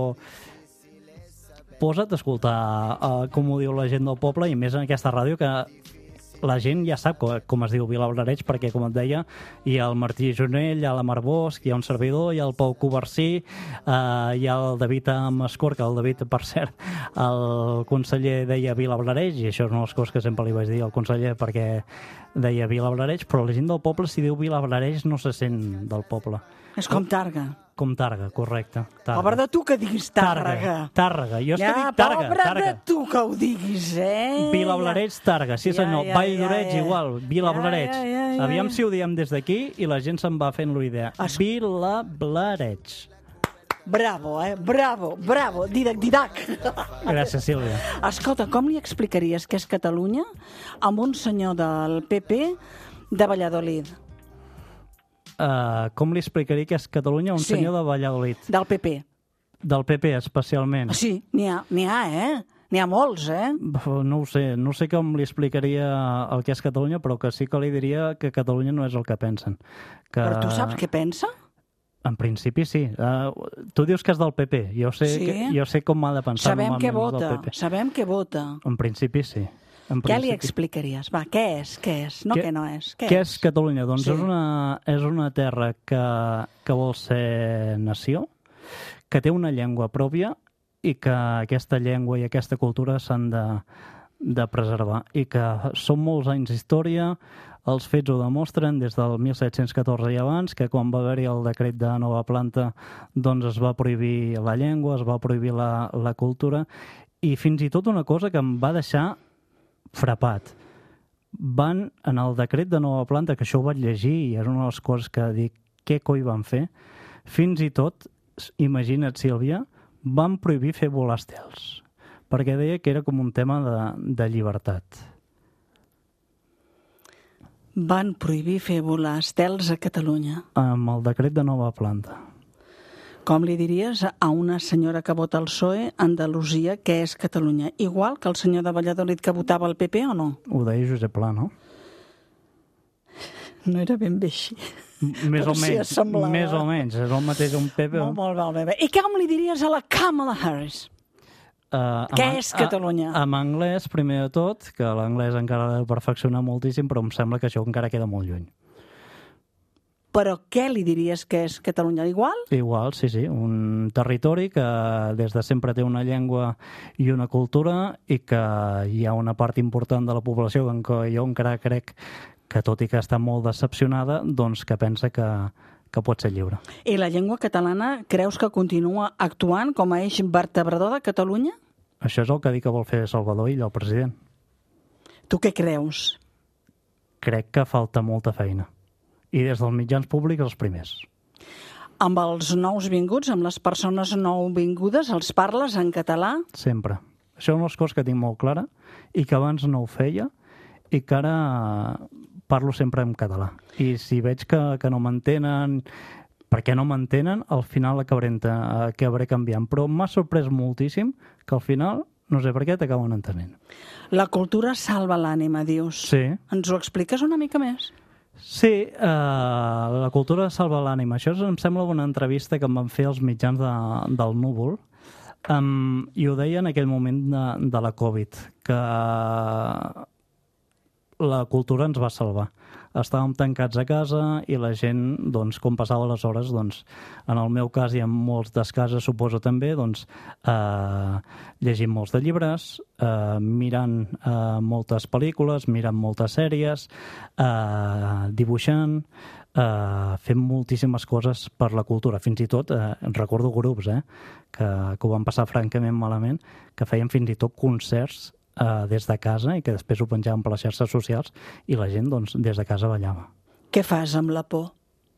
posa't a escoltar uh, com ho diu la gent del poble, i més en aquesta ràdio que la gent ja sap com, com es diu Vilablareix, perquè, com et deia, hi ha el Martí Jonell, hi ha la Mar Bosch, hi ha un servidor, hi ha el Pau Covarsí, eh, hi ha el David Mascor, que el David, per cert, el conseller deia Vilablareix, i això és una de les coses que sempre li vaig dir al conseller, perquè deia Vilablareix, però la gent del poble, si diu Vilablareix, no se sent del poble. És com Targa. Com Targa, correcte. Targa. Pobre de tu que diguis Tàrrega. Tàrrega, Tàrrega. Jo és ja, que dic Targa, pobre Targa. de tu que ho diguis, eh? Vilablareix, Targa, sí senyor. Ja, ja, Vall d'Oreig, ja, ja. igual. Vilablareix. Ja, ja, ja, ja. Aviam si ho diem des d'aquí i la gent se'n va fent la idea. Es... Vilablareix. Bravo, eh? Bravo, bravo. Didac, didac. Gràcies, Sílvia. Escolta, com li explicaries què és Catalunya amb un senyor del P P de Valladolid? Uh, com li explicaria que és Catalunya un Sí. senyor de Valladolid? Del P P. Del P P, especialment. Sí, n'hi ha, n'hi ha, eh? N'hi ha molts, eh? No ho sé, no sé com li explicaria el que és Catalunya, però que sí que li diria que Catalunya no és el que pensen. Que... Però tu saps què pensa? En principi sí. Uh, tu dius que és del P P. Jo sé, Sí. que, jo sé com m'ha de pensar Sabem què normalment vota, del P P. sabem què vota. En principi sí. En Què li principi. explicaries? Va, què és? Què és? No Què- què no és. Què, Què és Catalunya? Doncs Sí. és, una, és una terra que, que vol ser nació, que té una llengua pròpia i que aquesta llengua i aquesta cultura s'han de, de preservar. I que són molts anys d'història, els fets ho demostren des del mil set-cents catorze i abans, que quan va haver-hi el decret de nova planta doncs es va prohibir la llengua, es va prohibir la, la cultura, i fins i tot una cosa que em va deixar frapat. Van, en el decret de nova planta, que això ho vaig llegir i és una de les coses que dic, què coi van fer? Fins i tot, imagina't, Sílvia, van prohibir fer volar estels, perquè deia que era com un tema de, de llibertat. Van prohibir fer volar estels a Catalunya. Amb el decret de nova planta. Com li diries a una senyora que vota el P S O E a Andalusia què és Catalunya? Igual que el senyor de Valladolid que votava el P P o no? Ho deia Josep Pla, no? No era ben bé així. Més Però o sí menys, assemblava. més o menys. És el mateix un P P. Molt, molt, molt bé. I com li diries a la Kamala Harris? Uh, Què amb- és Catalunya? a- Amb anglès, primer de tot, que l'anglès encara l'ha de perfeccionar moltíssim, però em sembla que això encara queda molt lluny. Però què li diries que és Catalunya? Igual? Igual, sí, sí. Un territori que des de sempre té una llengua i una cultura i que hi ha una part important de la població en què jo encara crec que, tot i que està molt decepcionada, doncs que pensa que, que pot ser lliure. I la llengua catalana creus que continua actuant com a eix vertebrador de Catalunya? Això és el que dic que vol fer Salvador Illa, el president. Tu què creus? Crec que falta molta feina. I des dels mitjans públics els primers. Amb els nous vinguts, amb les persones nouvingudes, els parles en català? Sempre. Això és una cosa que tinc molt clara i que abans no ho feia i que ara parlo sempre en català. I si veig que, que no m'entenen, perquè no m'entenen, al final acabaré, acabaré canviant. Però m'ha sorprès moltíssim que al final, no sé per què, t'acaben entenent. La cultura salva l'ànima, dius. Sí. Ens ho expliques una mica més? Sí, eh, la cultura salva l'ànima. Això em sembla una entrevista que em van fer els mitjans de, del Núvol, um, i ho deia en aquell moment de, de la Covid, que la cultura ens va salvar. Estàvem tancats a casa i la gent, doncs, com passava les hores, doncs, en el meu cas i en molts des cases, suposo també, doncs, eh, llegint molts de llibres, eh, mirant eh, moltes pel·lícules, mirant moltes sèries, eh, dibuixant, eh, fent moltíssimes coses per la cultura. Fins i tot, eh, recordo grups eh, que, que ho van passar francament malament, que feien fins i tot concerts Uh, des de casa i que després ho penjaven per les xarxes socials i la gent, doncs, des de casa ballava. Què fas amb la por?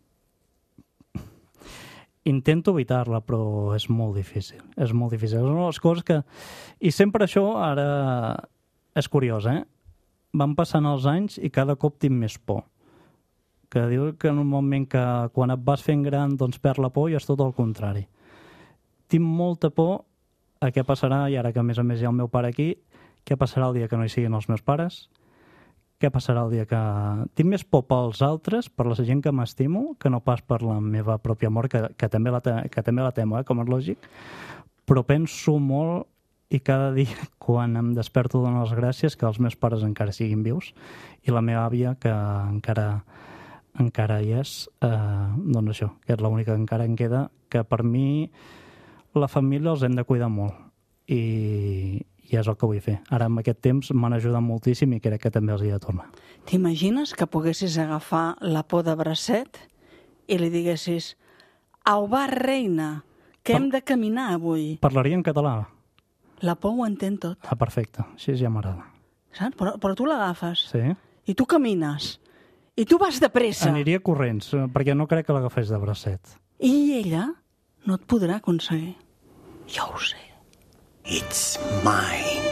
Intento evitar-la, però és molt difícil. És molt difícil. És una de les coses que... I sempre això, ara, és curiós, eh? Van passant els anys i cada cop tinc més por. Que diu que normalment que quan et vas fent gran, doncs perd la por i és tot el contrari. Tinc molta por a què passarà, i ara que a més a més hi ha el meu pare aquí, què passarà el dia que no hi siguin els meus pares? Què passarà el dia que... Tinc més por pels altres, per la gent que m'estimo, que no pas per la meva pròpia mort, que, que, també, la te... que també la temo, eh, com és lògic. Però penso molt i cada dia, quan em desperto, dono les gràcies que els meus pares encara siguin vius i la meva àvia, que encara, encara hi és, eh, doncs això, que és l'única que encara em queda, que per mi la família els hem de cuidar molt. I... i és el que vull fer. Ara, en aquest temps, m'han ajudat moltíssim i crec que també els hi he de tornar. T'imagines que poguessis agafar la por de bracet i li diguessis: au va, reina, que hem de caminar avui? Parlaria en català. La por ho entén tot. Ah, perfecte. Així ja m'agrada. Saps? Però, però tu l'agafes. Sí. I tu camines. I tu vas de pressa. Aniria corrents, perquè no crec que l'agafés de bracet. I ella no et podrà aconseguir. Jo ho sé. It's mine,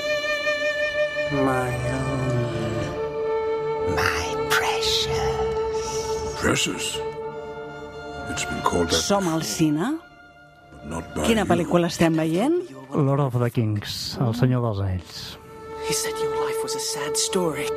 my own, my precious. Precious? It's been called that. Som al cine? Not by Quina you. pel·lícula estem veient? Lord of the Kings, el senyor dels anells. He said your life was a sad story.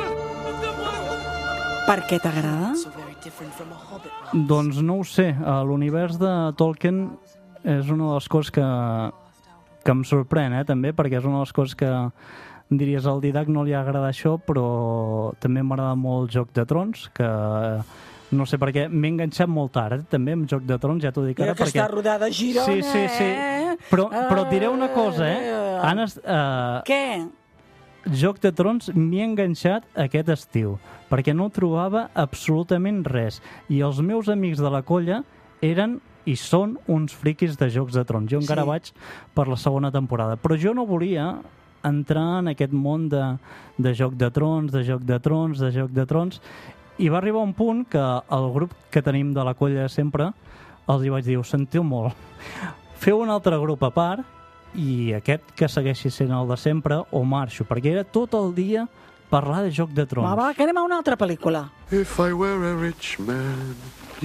Per què t'agrada? Doncs no ho sé. L'univers de Tolkien és una de les coses que, que em sorprèn, eh, també, perquè és una de les coses que diries al Didac no li agrada això, però també m'agrada molt Joc de Trons, que no sé per què m'he enganxat molt tard, eh, també, amb Joc de Trons, ja t'ho dic ara. Mira que perquè... està rodada a Girona, sí, sí, sí. eh? Però, però et diré una cosa, eh? Anna, uh... Què? Joc de Trons m'hi he enganxat aquest estiu, perquè no trobava absolutament res. I els meus amics de la colla eren i són uns friquis de Jocs de Trons. Jo encara sí. vaig per la segona temporada. Però jo no volia entrar en aquest món de, de Joc de Trons, de Joc de Trons, de Joc de Trons, i va arribar un punt que el grup que tenim de la colla sempre els hi vaig dir, ho sentiu molt. Feu un altre grup a part i aquest que segueixi sent el de sempre o marxo, perquè era tot el dia parlar de Joc de Trons. Va, va, que anem a una altra pel·lícula. If I were a rich man,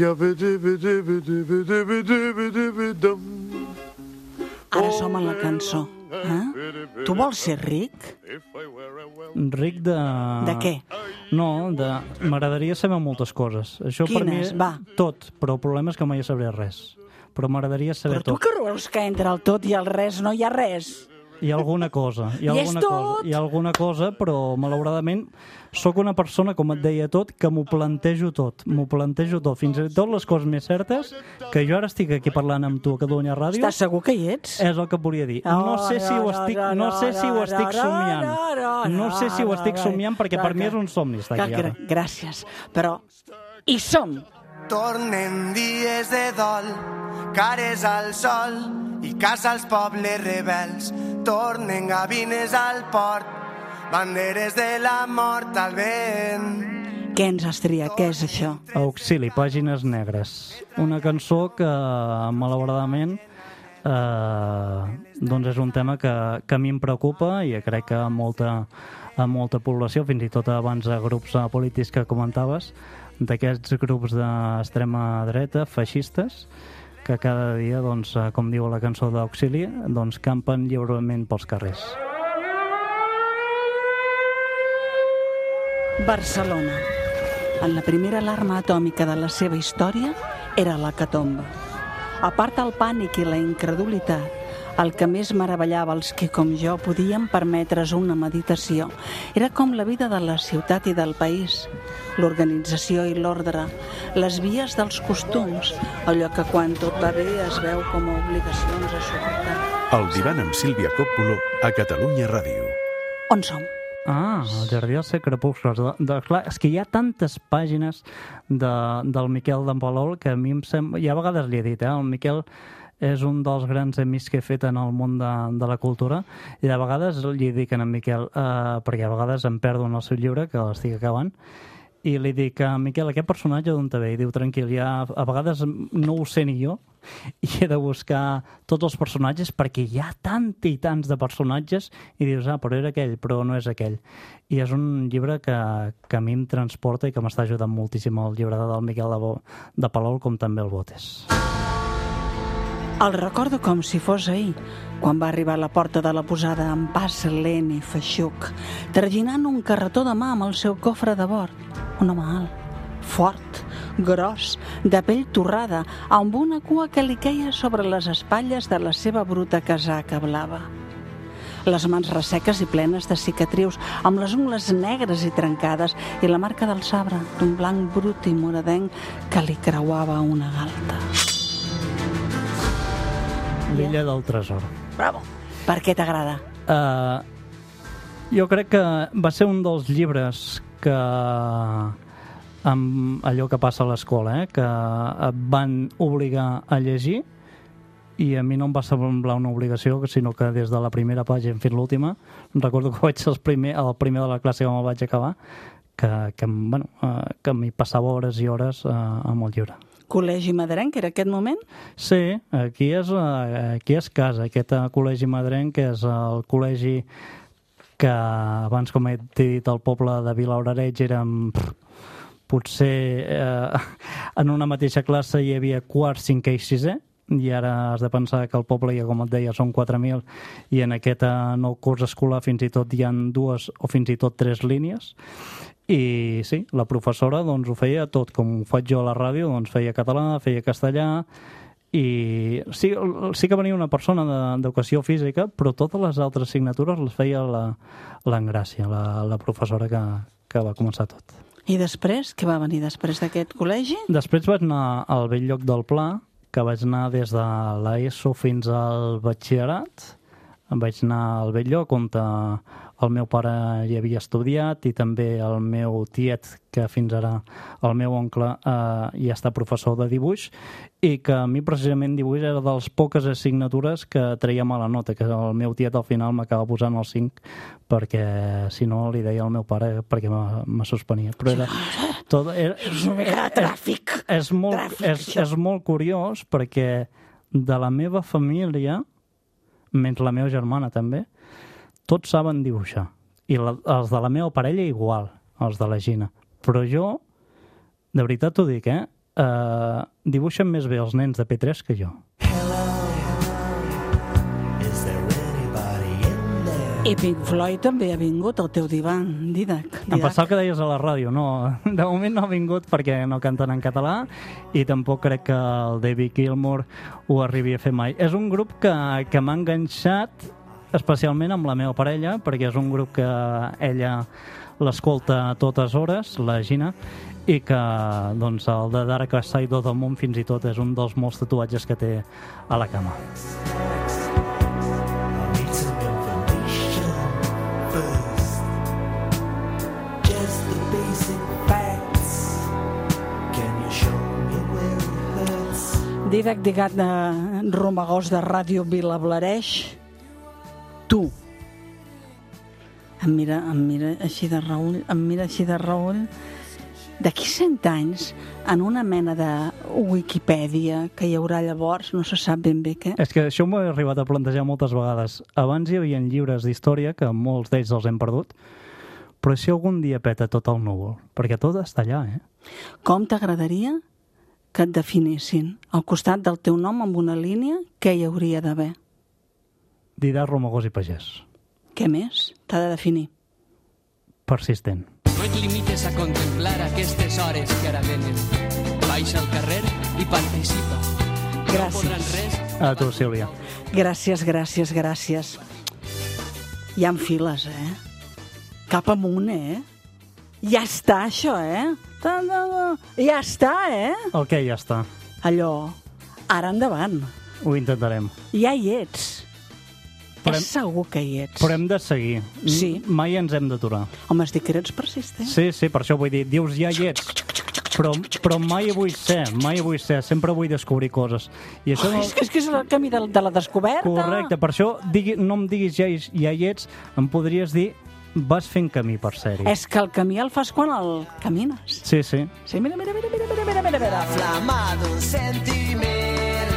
ara som en la cançó. Eh? Tu vols ser ric? Ric de... De què? No, de... m'agradaria saber moltes coses. Això per mi Quines? Va. Tot, però el problema és que mai sabré res. Però m'agradaria saber Però tu tot. que veus que entre el tot i el res no hi ha res? Hi ha alguna cosa, hi ha I és alguna tot? cosa, hi ha alguna cosa, però malauradament sóc una persona, com et deia tot, que m'ho plantejo tot, m'ho plantejo tot, fins i tot les coses més certes, que jo ara estic aquí parlant amb tu a Catalunya Ràdio. Estàs segur que hi ets? És el que et volia dir. No sé si ho estic, no sé si ho estic somiant. No sé si ho estic somiant, perquè per mi és un somni estar aquí ara. Gràcies, però hi som. Tornen dies de dol, cares al sol i casa als pobles rebels. Tornen gavines al port, banderes de la mort al vent. Què ens has triat? Què és això? Auxili, Pàgines negres. Una cançó que, malauradament, eh, doncs és un tema que, que a mi em preocupa i crec que a molta, a molta població, fins i tot abans a grups polítics que comentaves, d'aquests grups d'extrema dreta, feixistes, que cada dia, doncs, com diu la cançó d'Auxili, doncs campen lliurement pels carrers. Barcelona. En la primera alarma atòmica de la seva història era l'hecatombe. A part del pànic i la incredulitat, el que més meravellava els que, com jo, podien permetre's una meditació era com la vida de la ciutat i del país, l'organització i l'ordre, les vies dels costums, allò que quan tot va bé es veu com a obligacions a suportar. El divan amb Sílvia Coppola a Catalunya Ràdio. On som? Ah, el Jardí dels Set Crepuscles. De, de, clar, és que hi ha tantes pàgines de, del Miquel d'en Palol que a mi em sembla... I a vegades li he dit, eh? El Miquel és un dels grans amics que he fet en el món de, de la cultura i de vegades li dic a en Miquel, eh, perquè a vegades em perdo en el seu llibre, que l'estic acabant, i li dic, Miquel, aquest personatge d'on te ve? I diu, tranquil, ja a vegades no ho sé ni jo i he de buscar tots els personatges perquè hi ha tant i tants de personatges i dius, ah, però era aquell, però no és aquell. I és un llibre que, que a mi em transporta i que m'està ajudant moltíssim el llibre del Miquel de, de Palol, com també el Botes. El recordo com si fos ahir, quan va arribar a la porta de la posada amb pas lent i feixuc, traginant un carretó de mà amb el seu cofre de bord. Un home alt, fort, gros, de pell torrada, amb una cua que li queia sobre les espatlles de la seva bruta casaca blava. Les mans resseques i plenes de cicatrius, amb les ungles negres i trencades i la marca del sabre, d'un blanc brut i moradenc que li creuava una galta. L'illa del tresor. Bravo. Per què t'agrada? Uh, jo crec que va ser un dels llibres que amb allò que passa a l'escola, eh, que et van obligar a llegir i a mi no em va semblar una obligació, sinó que des de la primera pàgina fins l'última, recordo que vaig ser el primer, el primer de la classe que me'l vaig acabar, que, que, bueno, uh, que m'hi passava hores i hores uh, amb el llibre. Col·legi Madrenc, era aquest moment? Sí, aquí és, aquí és casa. Aquest col·legi Madrenc és el col·legi que abans, com he dit, el poble de Vilaorareig érem potser eh, en una mateixa classe hi havia quart, cinquè i sisè, i ara has de pensar que el poble, ja com et deia, són quatre mil i en aquest nou curs escolar fins i tot hi ha dues o fins i tot tres línies. I sí, la professora doncs ho feia tot, com ho faig jo a la ràdio, doncs feia català, feia castellà, i sí, sí que venia una persona d'educació física, però totes les altres assignatures les feia l'Engràcia, la, la professora que, que va començar tot. I després, què va venir després d'aquest col·legi? Després vaig anar al Belllloc del Pla, que vaig anar des de l'ESO fins al batxillerat. Vaig anar al Belllloc, on el meu pare hi havia estudiat, i també el meu tiet, que fins ara el meu oncle eh, ja està professor de dibuix, i que a mi precisament dibuix era de les poques assignatures que treia mala nota, que el meu tiet al final m'acaba posant el cinc, perquè si no li deia al meu pare perquè me suspenia. Però era, tot, era, és una mica de tràfic. És, és, molt, tràfic, és, és molt curiós perquè de la meva família, menys la meva germana també, tots saben dibuixar. I la, els de la meva parella igual, els de la Gina. Però jo, de veritat t'ho dic, eh? Uh, dibuixen més bé els nens de P tres que jo. I Pink Floyd també ha vingut al teu divan, Didac. Em pensava que deies a la ràdio, no. De moment no ha vingut perquè no canten en català i tampoc crec que el David Gilmour ho arribi a fer mai. És un grup que, que m'ha enganxat especialment amb la meva parella, perquè és un grup que ella l'escolta a totes hores, la Gina, i que doncs, el de Dark Side of the Moon fins i tot és un dels molts tatuatges que té a la cama. Didac Digat de Romagós de Ràdio Vilablareix, tu em mira, em mira així de Raül, em mira així de Raül D'aquí cent anys, en una mena de Wikipedia que hi haurà llavors, no se sap ben bé què. És que això m'ho he arribat a plantejar moltes vegades. Abans hi havia llibres d'història, que molts d'ells els hem perdut, però si algun dia peta tot el núvol, perquè tot està allà, eh? Com t'agradaria que et definissin al costat del teu nom amb una línia què hi hauria d'haver? Dídac Romagós i Pagès. Què més t'ha de definir? Persistent. No et limites a contemplar aquestes hores que ara venen. Baixa al carrer i participa. Gràcies. A tu, Sílvia. Gràcies, gràcies, gràcies. Hi ha files, eh? Cap amunt, eh? Ja està, això, eh? Ja està, eh? El què ja està? Allò, ara endavant. Ho intentarem. Ja hi ets. Però És segur que hi ets. Però hem de seguir. Sí. Mai ens hem d'aturar. Home, has dit que eres persistent. Sí, sí, per això vull dir, dius ja hi ets. Però, però mai vull ser, mai vull ser. Sempre vull descobrir coses. I això Oh, no... és, que, és que és el camí de, de la descoberta. Correcte, per això digui, no em diguis ja, hi- ja hi ets, em podries dir vas fent camí per ser-hi. És que el camí el fas quan el camines. Sí, sí. Sí, mira, mira, mira, mira, mira, mira, mira, mira. La flama d'un sentiment.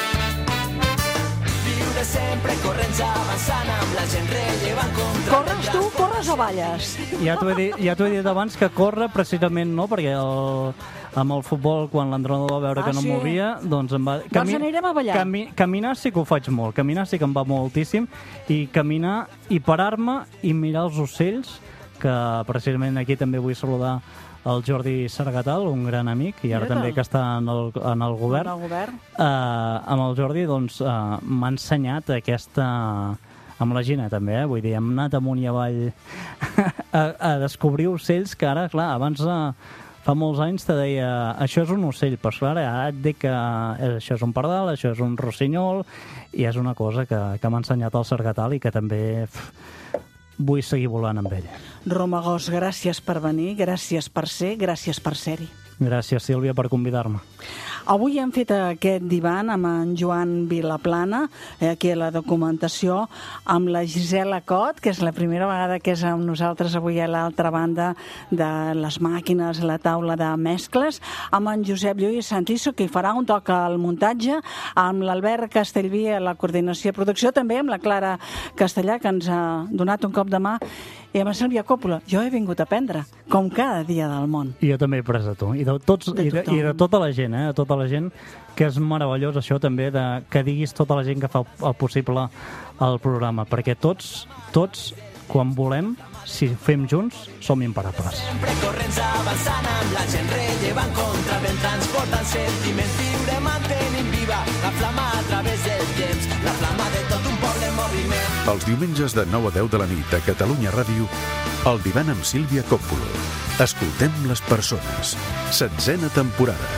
Viure sempre corrents avançant amb la gent rellevant contra... Corres tu, corres o balles? Ja t'ho he, dit, ja t'ho he dit abans que corre precisament no, perquè el, amb el futbol, quan l'entrenador va veure Ah, que no sí? movia, doncs em va... Doncs anirem a ballar. Cami, caminar sí que ho faig molt, caminar sí que em va moltíssim, i caminar i parar-me i mirar els ocells, que precisament aquí també vull saludar el Jordi Sargatal, un gran amic, i ara Mira. també que està en el, en el govern. En el govern. Uh, amb el Jordi doncs, uh, m'ha ensenyat aquesta... Amb la Gina també, eh? Vull dir, hem anat amunt i avall a, a descobrir ocells que ara, clar, abans uh, fa molts anys te deia això és un ocell, però clar, ara et dic que eh, això és un pardal, això és un rossinyol, i és una cosa que, que m'ha ensenyat el Sargatal i que també pff, vull seguir volant amb ell. Romagós, gràcies per venir, gràcies per ser, gràcies per ser-hi. Gràcies, Sílvia, per convidar-me. Avui hem fet aquest divan amb en Joan Vilaplana, eh, aquí a la documentació, amb la Gisela Cot, que és la primera vegada que és amb nosaltres avui a l'altra banda de les màquines, la taula de mescles, amb en Josep Lluís Santiso, que hi farà un toc al muntatge, amb l'Albert Castellví a la coordinació i producció, també amb la Clara Castellà, que ens ha donat un cop de mà, i amb la Sílvia Coppola. Jo he vingut a aprendre, com cada dia del món. I jo també he pres de tu. I de, tots, De i de, i de tota la gent, eh? De tota la gent, que és meravellós això també, de, que diguis tota la gent que fa el, el possible al programa, perquè tots, tots, quan volem, si fem junts, som imparables. Sempre corrents avançant amb la gent rellevant contra vent transportant sentiments. Viure mantenint viva la flama a través del temps, la flama de tot un poble en moviment. Els diumenges de nou a deu de la nit a Catalunya Ràdio, el divan amb Sílvia Coppola. Escoltem les persones. Setzena temporada.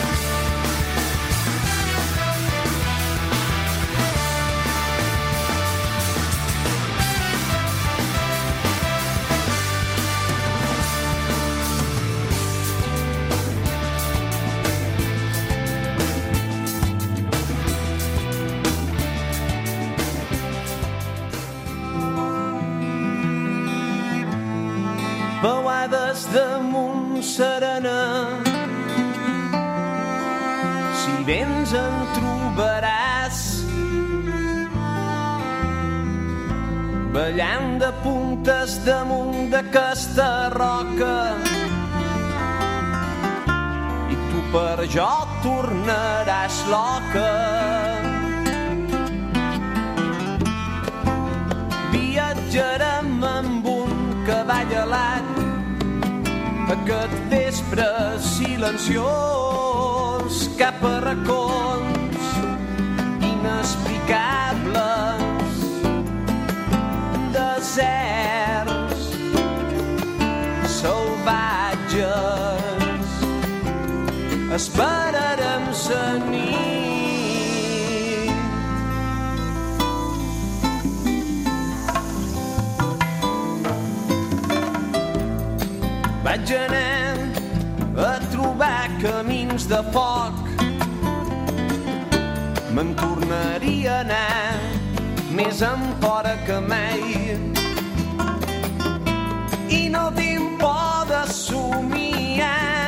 Veuades damunt serena, si vens en trobaràs, ballant de puntes damunt d'aquesta roca, i tu per jo tornaràs loca. Viatjarem amb un cavall alat aquest vespre silenciós cap a racons inexplicables, deserts salvatges. Esperarem la nit. Vaig anar a trobar camins de foc, me'n tornaria a anar més enfora que mai. I no tinc por de somiar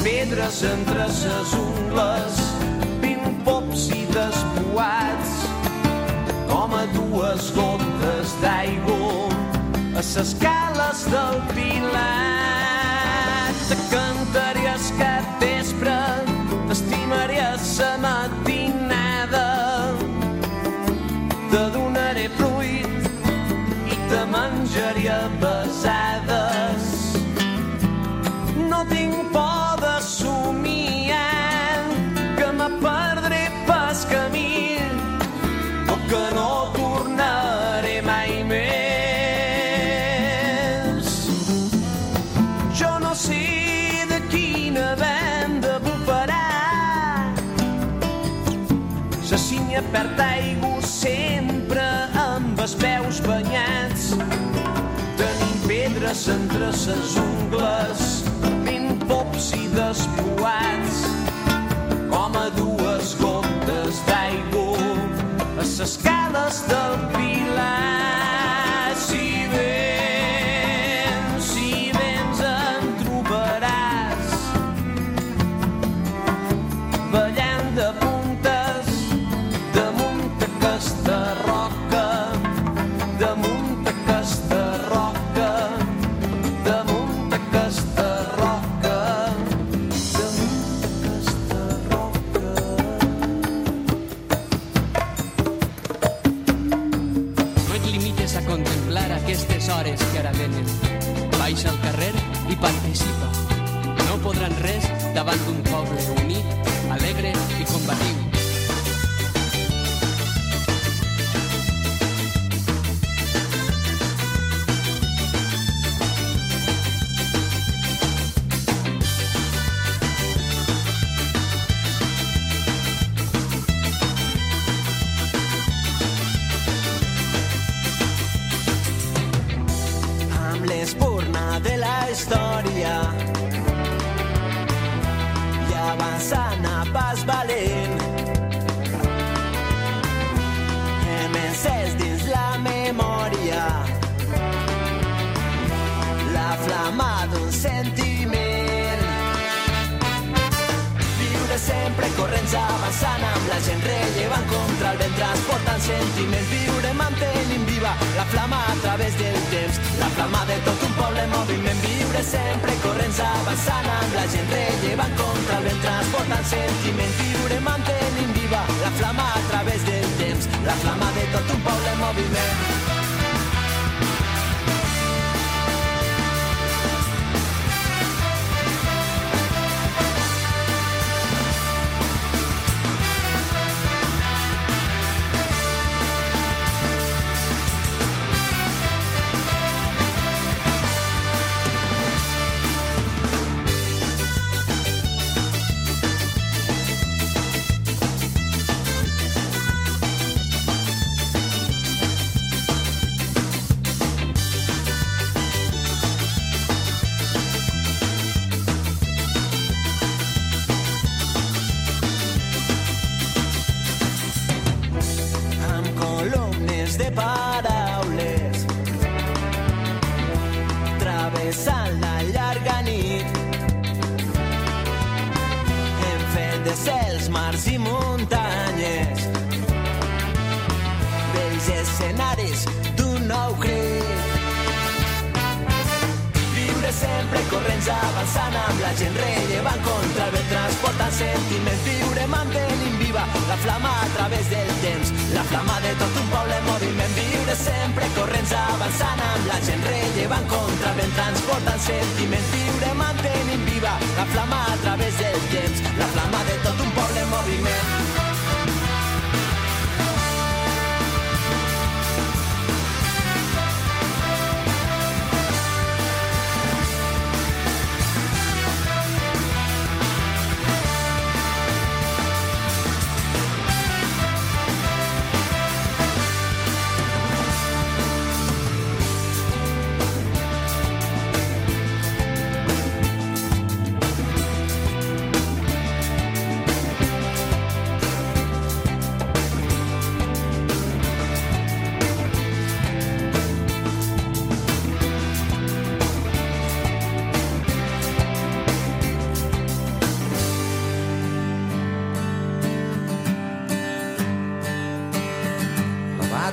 pedres entre ses ungles, vint pops i despoats, com a dues gotes d'aigua a ses cales del Pilat. Te cantaries cap vespre, t'estimaries sa matinada, te donaré fruit i te menjaria besades. No tinc por de somiar que me perdré pas camí o que no tornaré mai més. Jo no sé de quina banda bufarà, sa sínia perd aigua sempre amb els peus banyats. Tenim pedres entre ses ungles, pops i despoats, com a dues gotes d'aigua a ses cales del Pilar. Si vens, si vens en trobaràs ballant de puntes damunt aquesta roca, damunt aquesta roca, damunt aquesta roca. Aquestes hores que ara venen, baixa al carrer i participa. No podran res davant d'un poble unit, alegre i combatiu. De la història i avançant a pas valent, hem encès dins la memòria la flama d'un sentiment. Viure sempre corrents avançant amb la gent rellevant contra el vent transportant sentiments. Viure mantenint viva la flama a través del temps, la flama de tot un poble en moviment. Viure sempre corrents avançant amb la gent rellevant contra el vent transportant sentiments. Viure mantenint viva la flama a través del temps, la flama de tot un poble en moviment. Paraules travessant la llarga nit, hem fet de cels, mars i muntanyes vells escenaris d'un nou crit. Viure sempre corrents avançant amb la gent rellevant contra el vent transportant sentiments. Viure mantenint viva la flama a través del temps, la flama de tot un poble en moviment. Viure sempre corrents avançant amb la gent rellevant contra el vent transportant sentiments. Viure mantenint viva la flama a través del temps, la flama de tot un poble en moviment.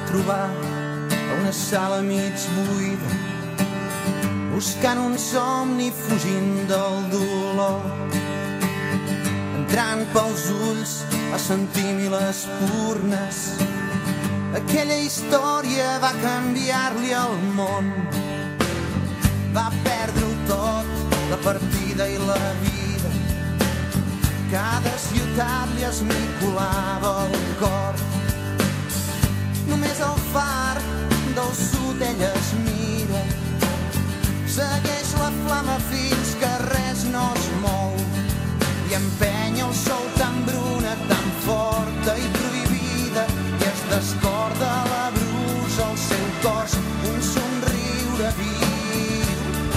trobar a una sala mig buida, buscant un somni fugint del dolor. Entrant pels ulls a sentir mil espurnes, aquella història va canviar-li el món. Va perdre-ho tot, la partida i la vida. Cada ciutat li esmicolava el cor. Només el far del sud ella es mira, segueix la flama fins que res no es mou i empenya el sol tan bruna, tan forta i prohibida, i es descorda la brusa al seu cos un somriure viu.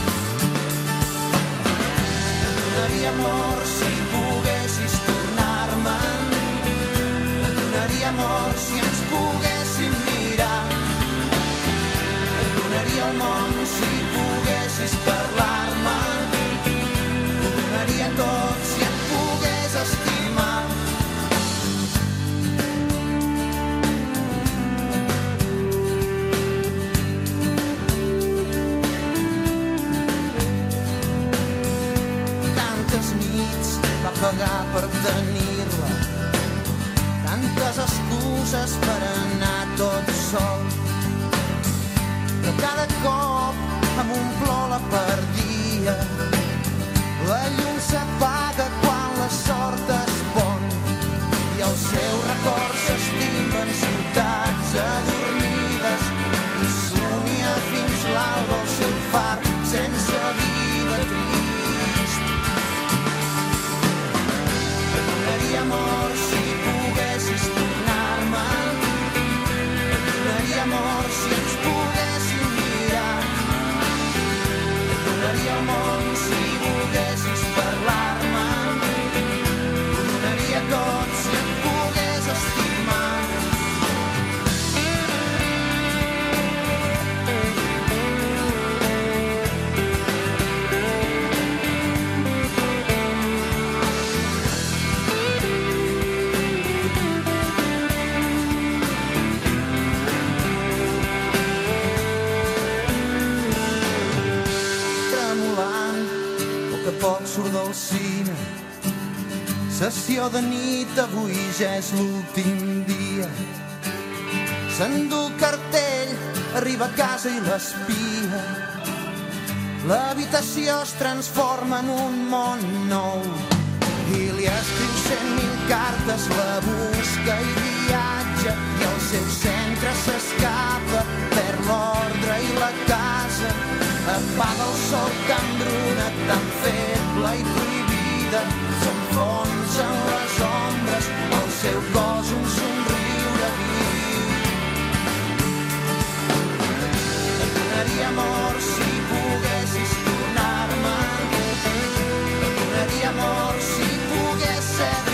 Et donaria amor si poguessis tornar-me'n, et donaria amor si ens poguéssim mirar, et donaria el món si poguessis parlar-me, ho donaria tot si et pogués estimar. Tantes nits va pagar per tenir-la, tantes excuses per anar tot sol, però cada cop amb un plor la perdia. La llum s'apaga quan la sort es pon i el seu record s'estima en ciutats adormides i somia fins l'alba el seu far sense vida trist. Et donaria amor si poguessis tornar-me, et donaria amor si ens poguéssim mirar, et donaria el món si volguessis parlar-me, ho donaria tot si et pogués estimar. Poc surt del cine, sessió de nit, avui ja és l'últim dia. S'endú el cartell, arriba a casa i l'espia. L'habitació es transforma en un món nou i li escriu cent mil cartes, la busca i viatja i el seu centre s'escapa, perd l'ordre i la casa. Apaga el sol tan bruna, tan feble i prohibida, s'enfonsa en les ombres, al seu cos un somriure viu. Et donaria amor si poguessis tornar-me, et donaria amor si pogués ser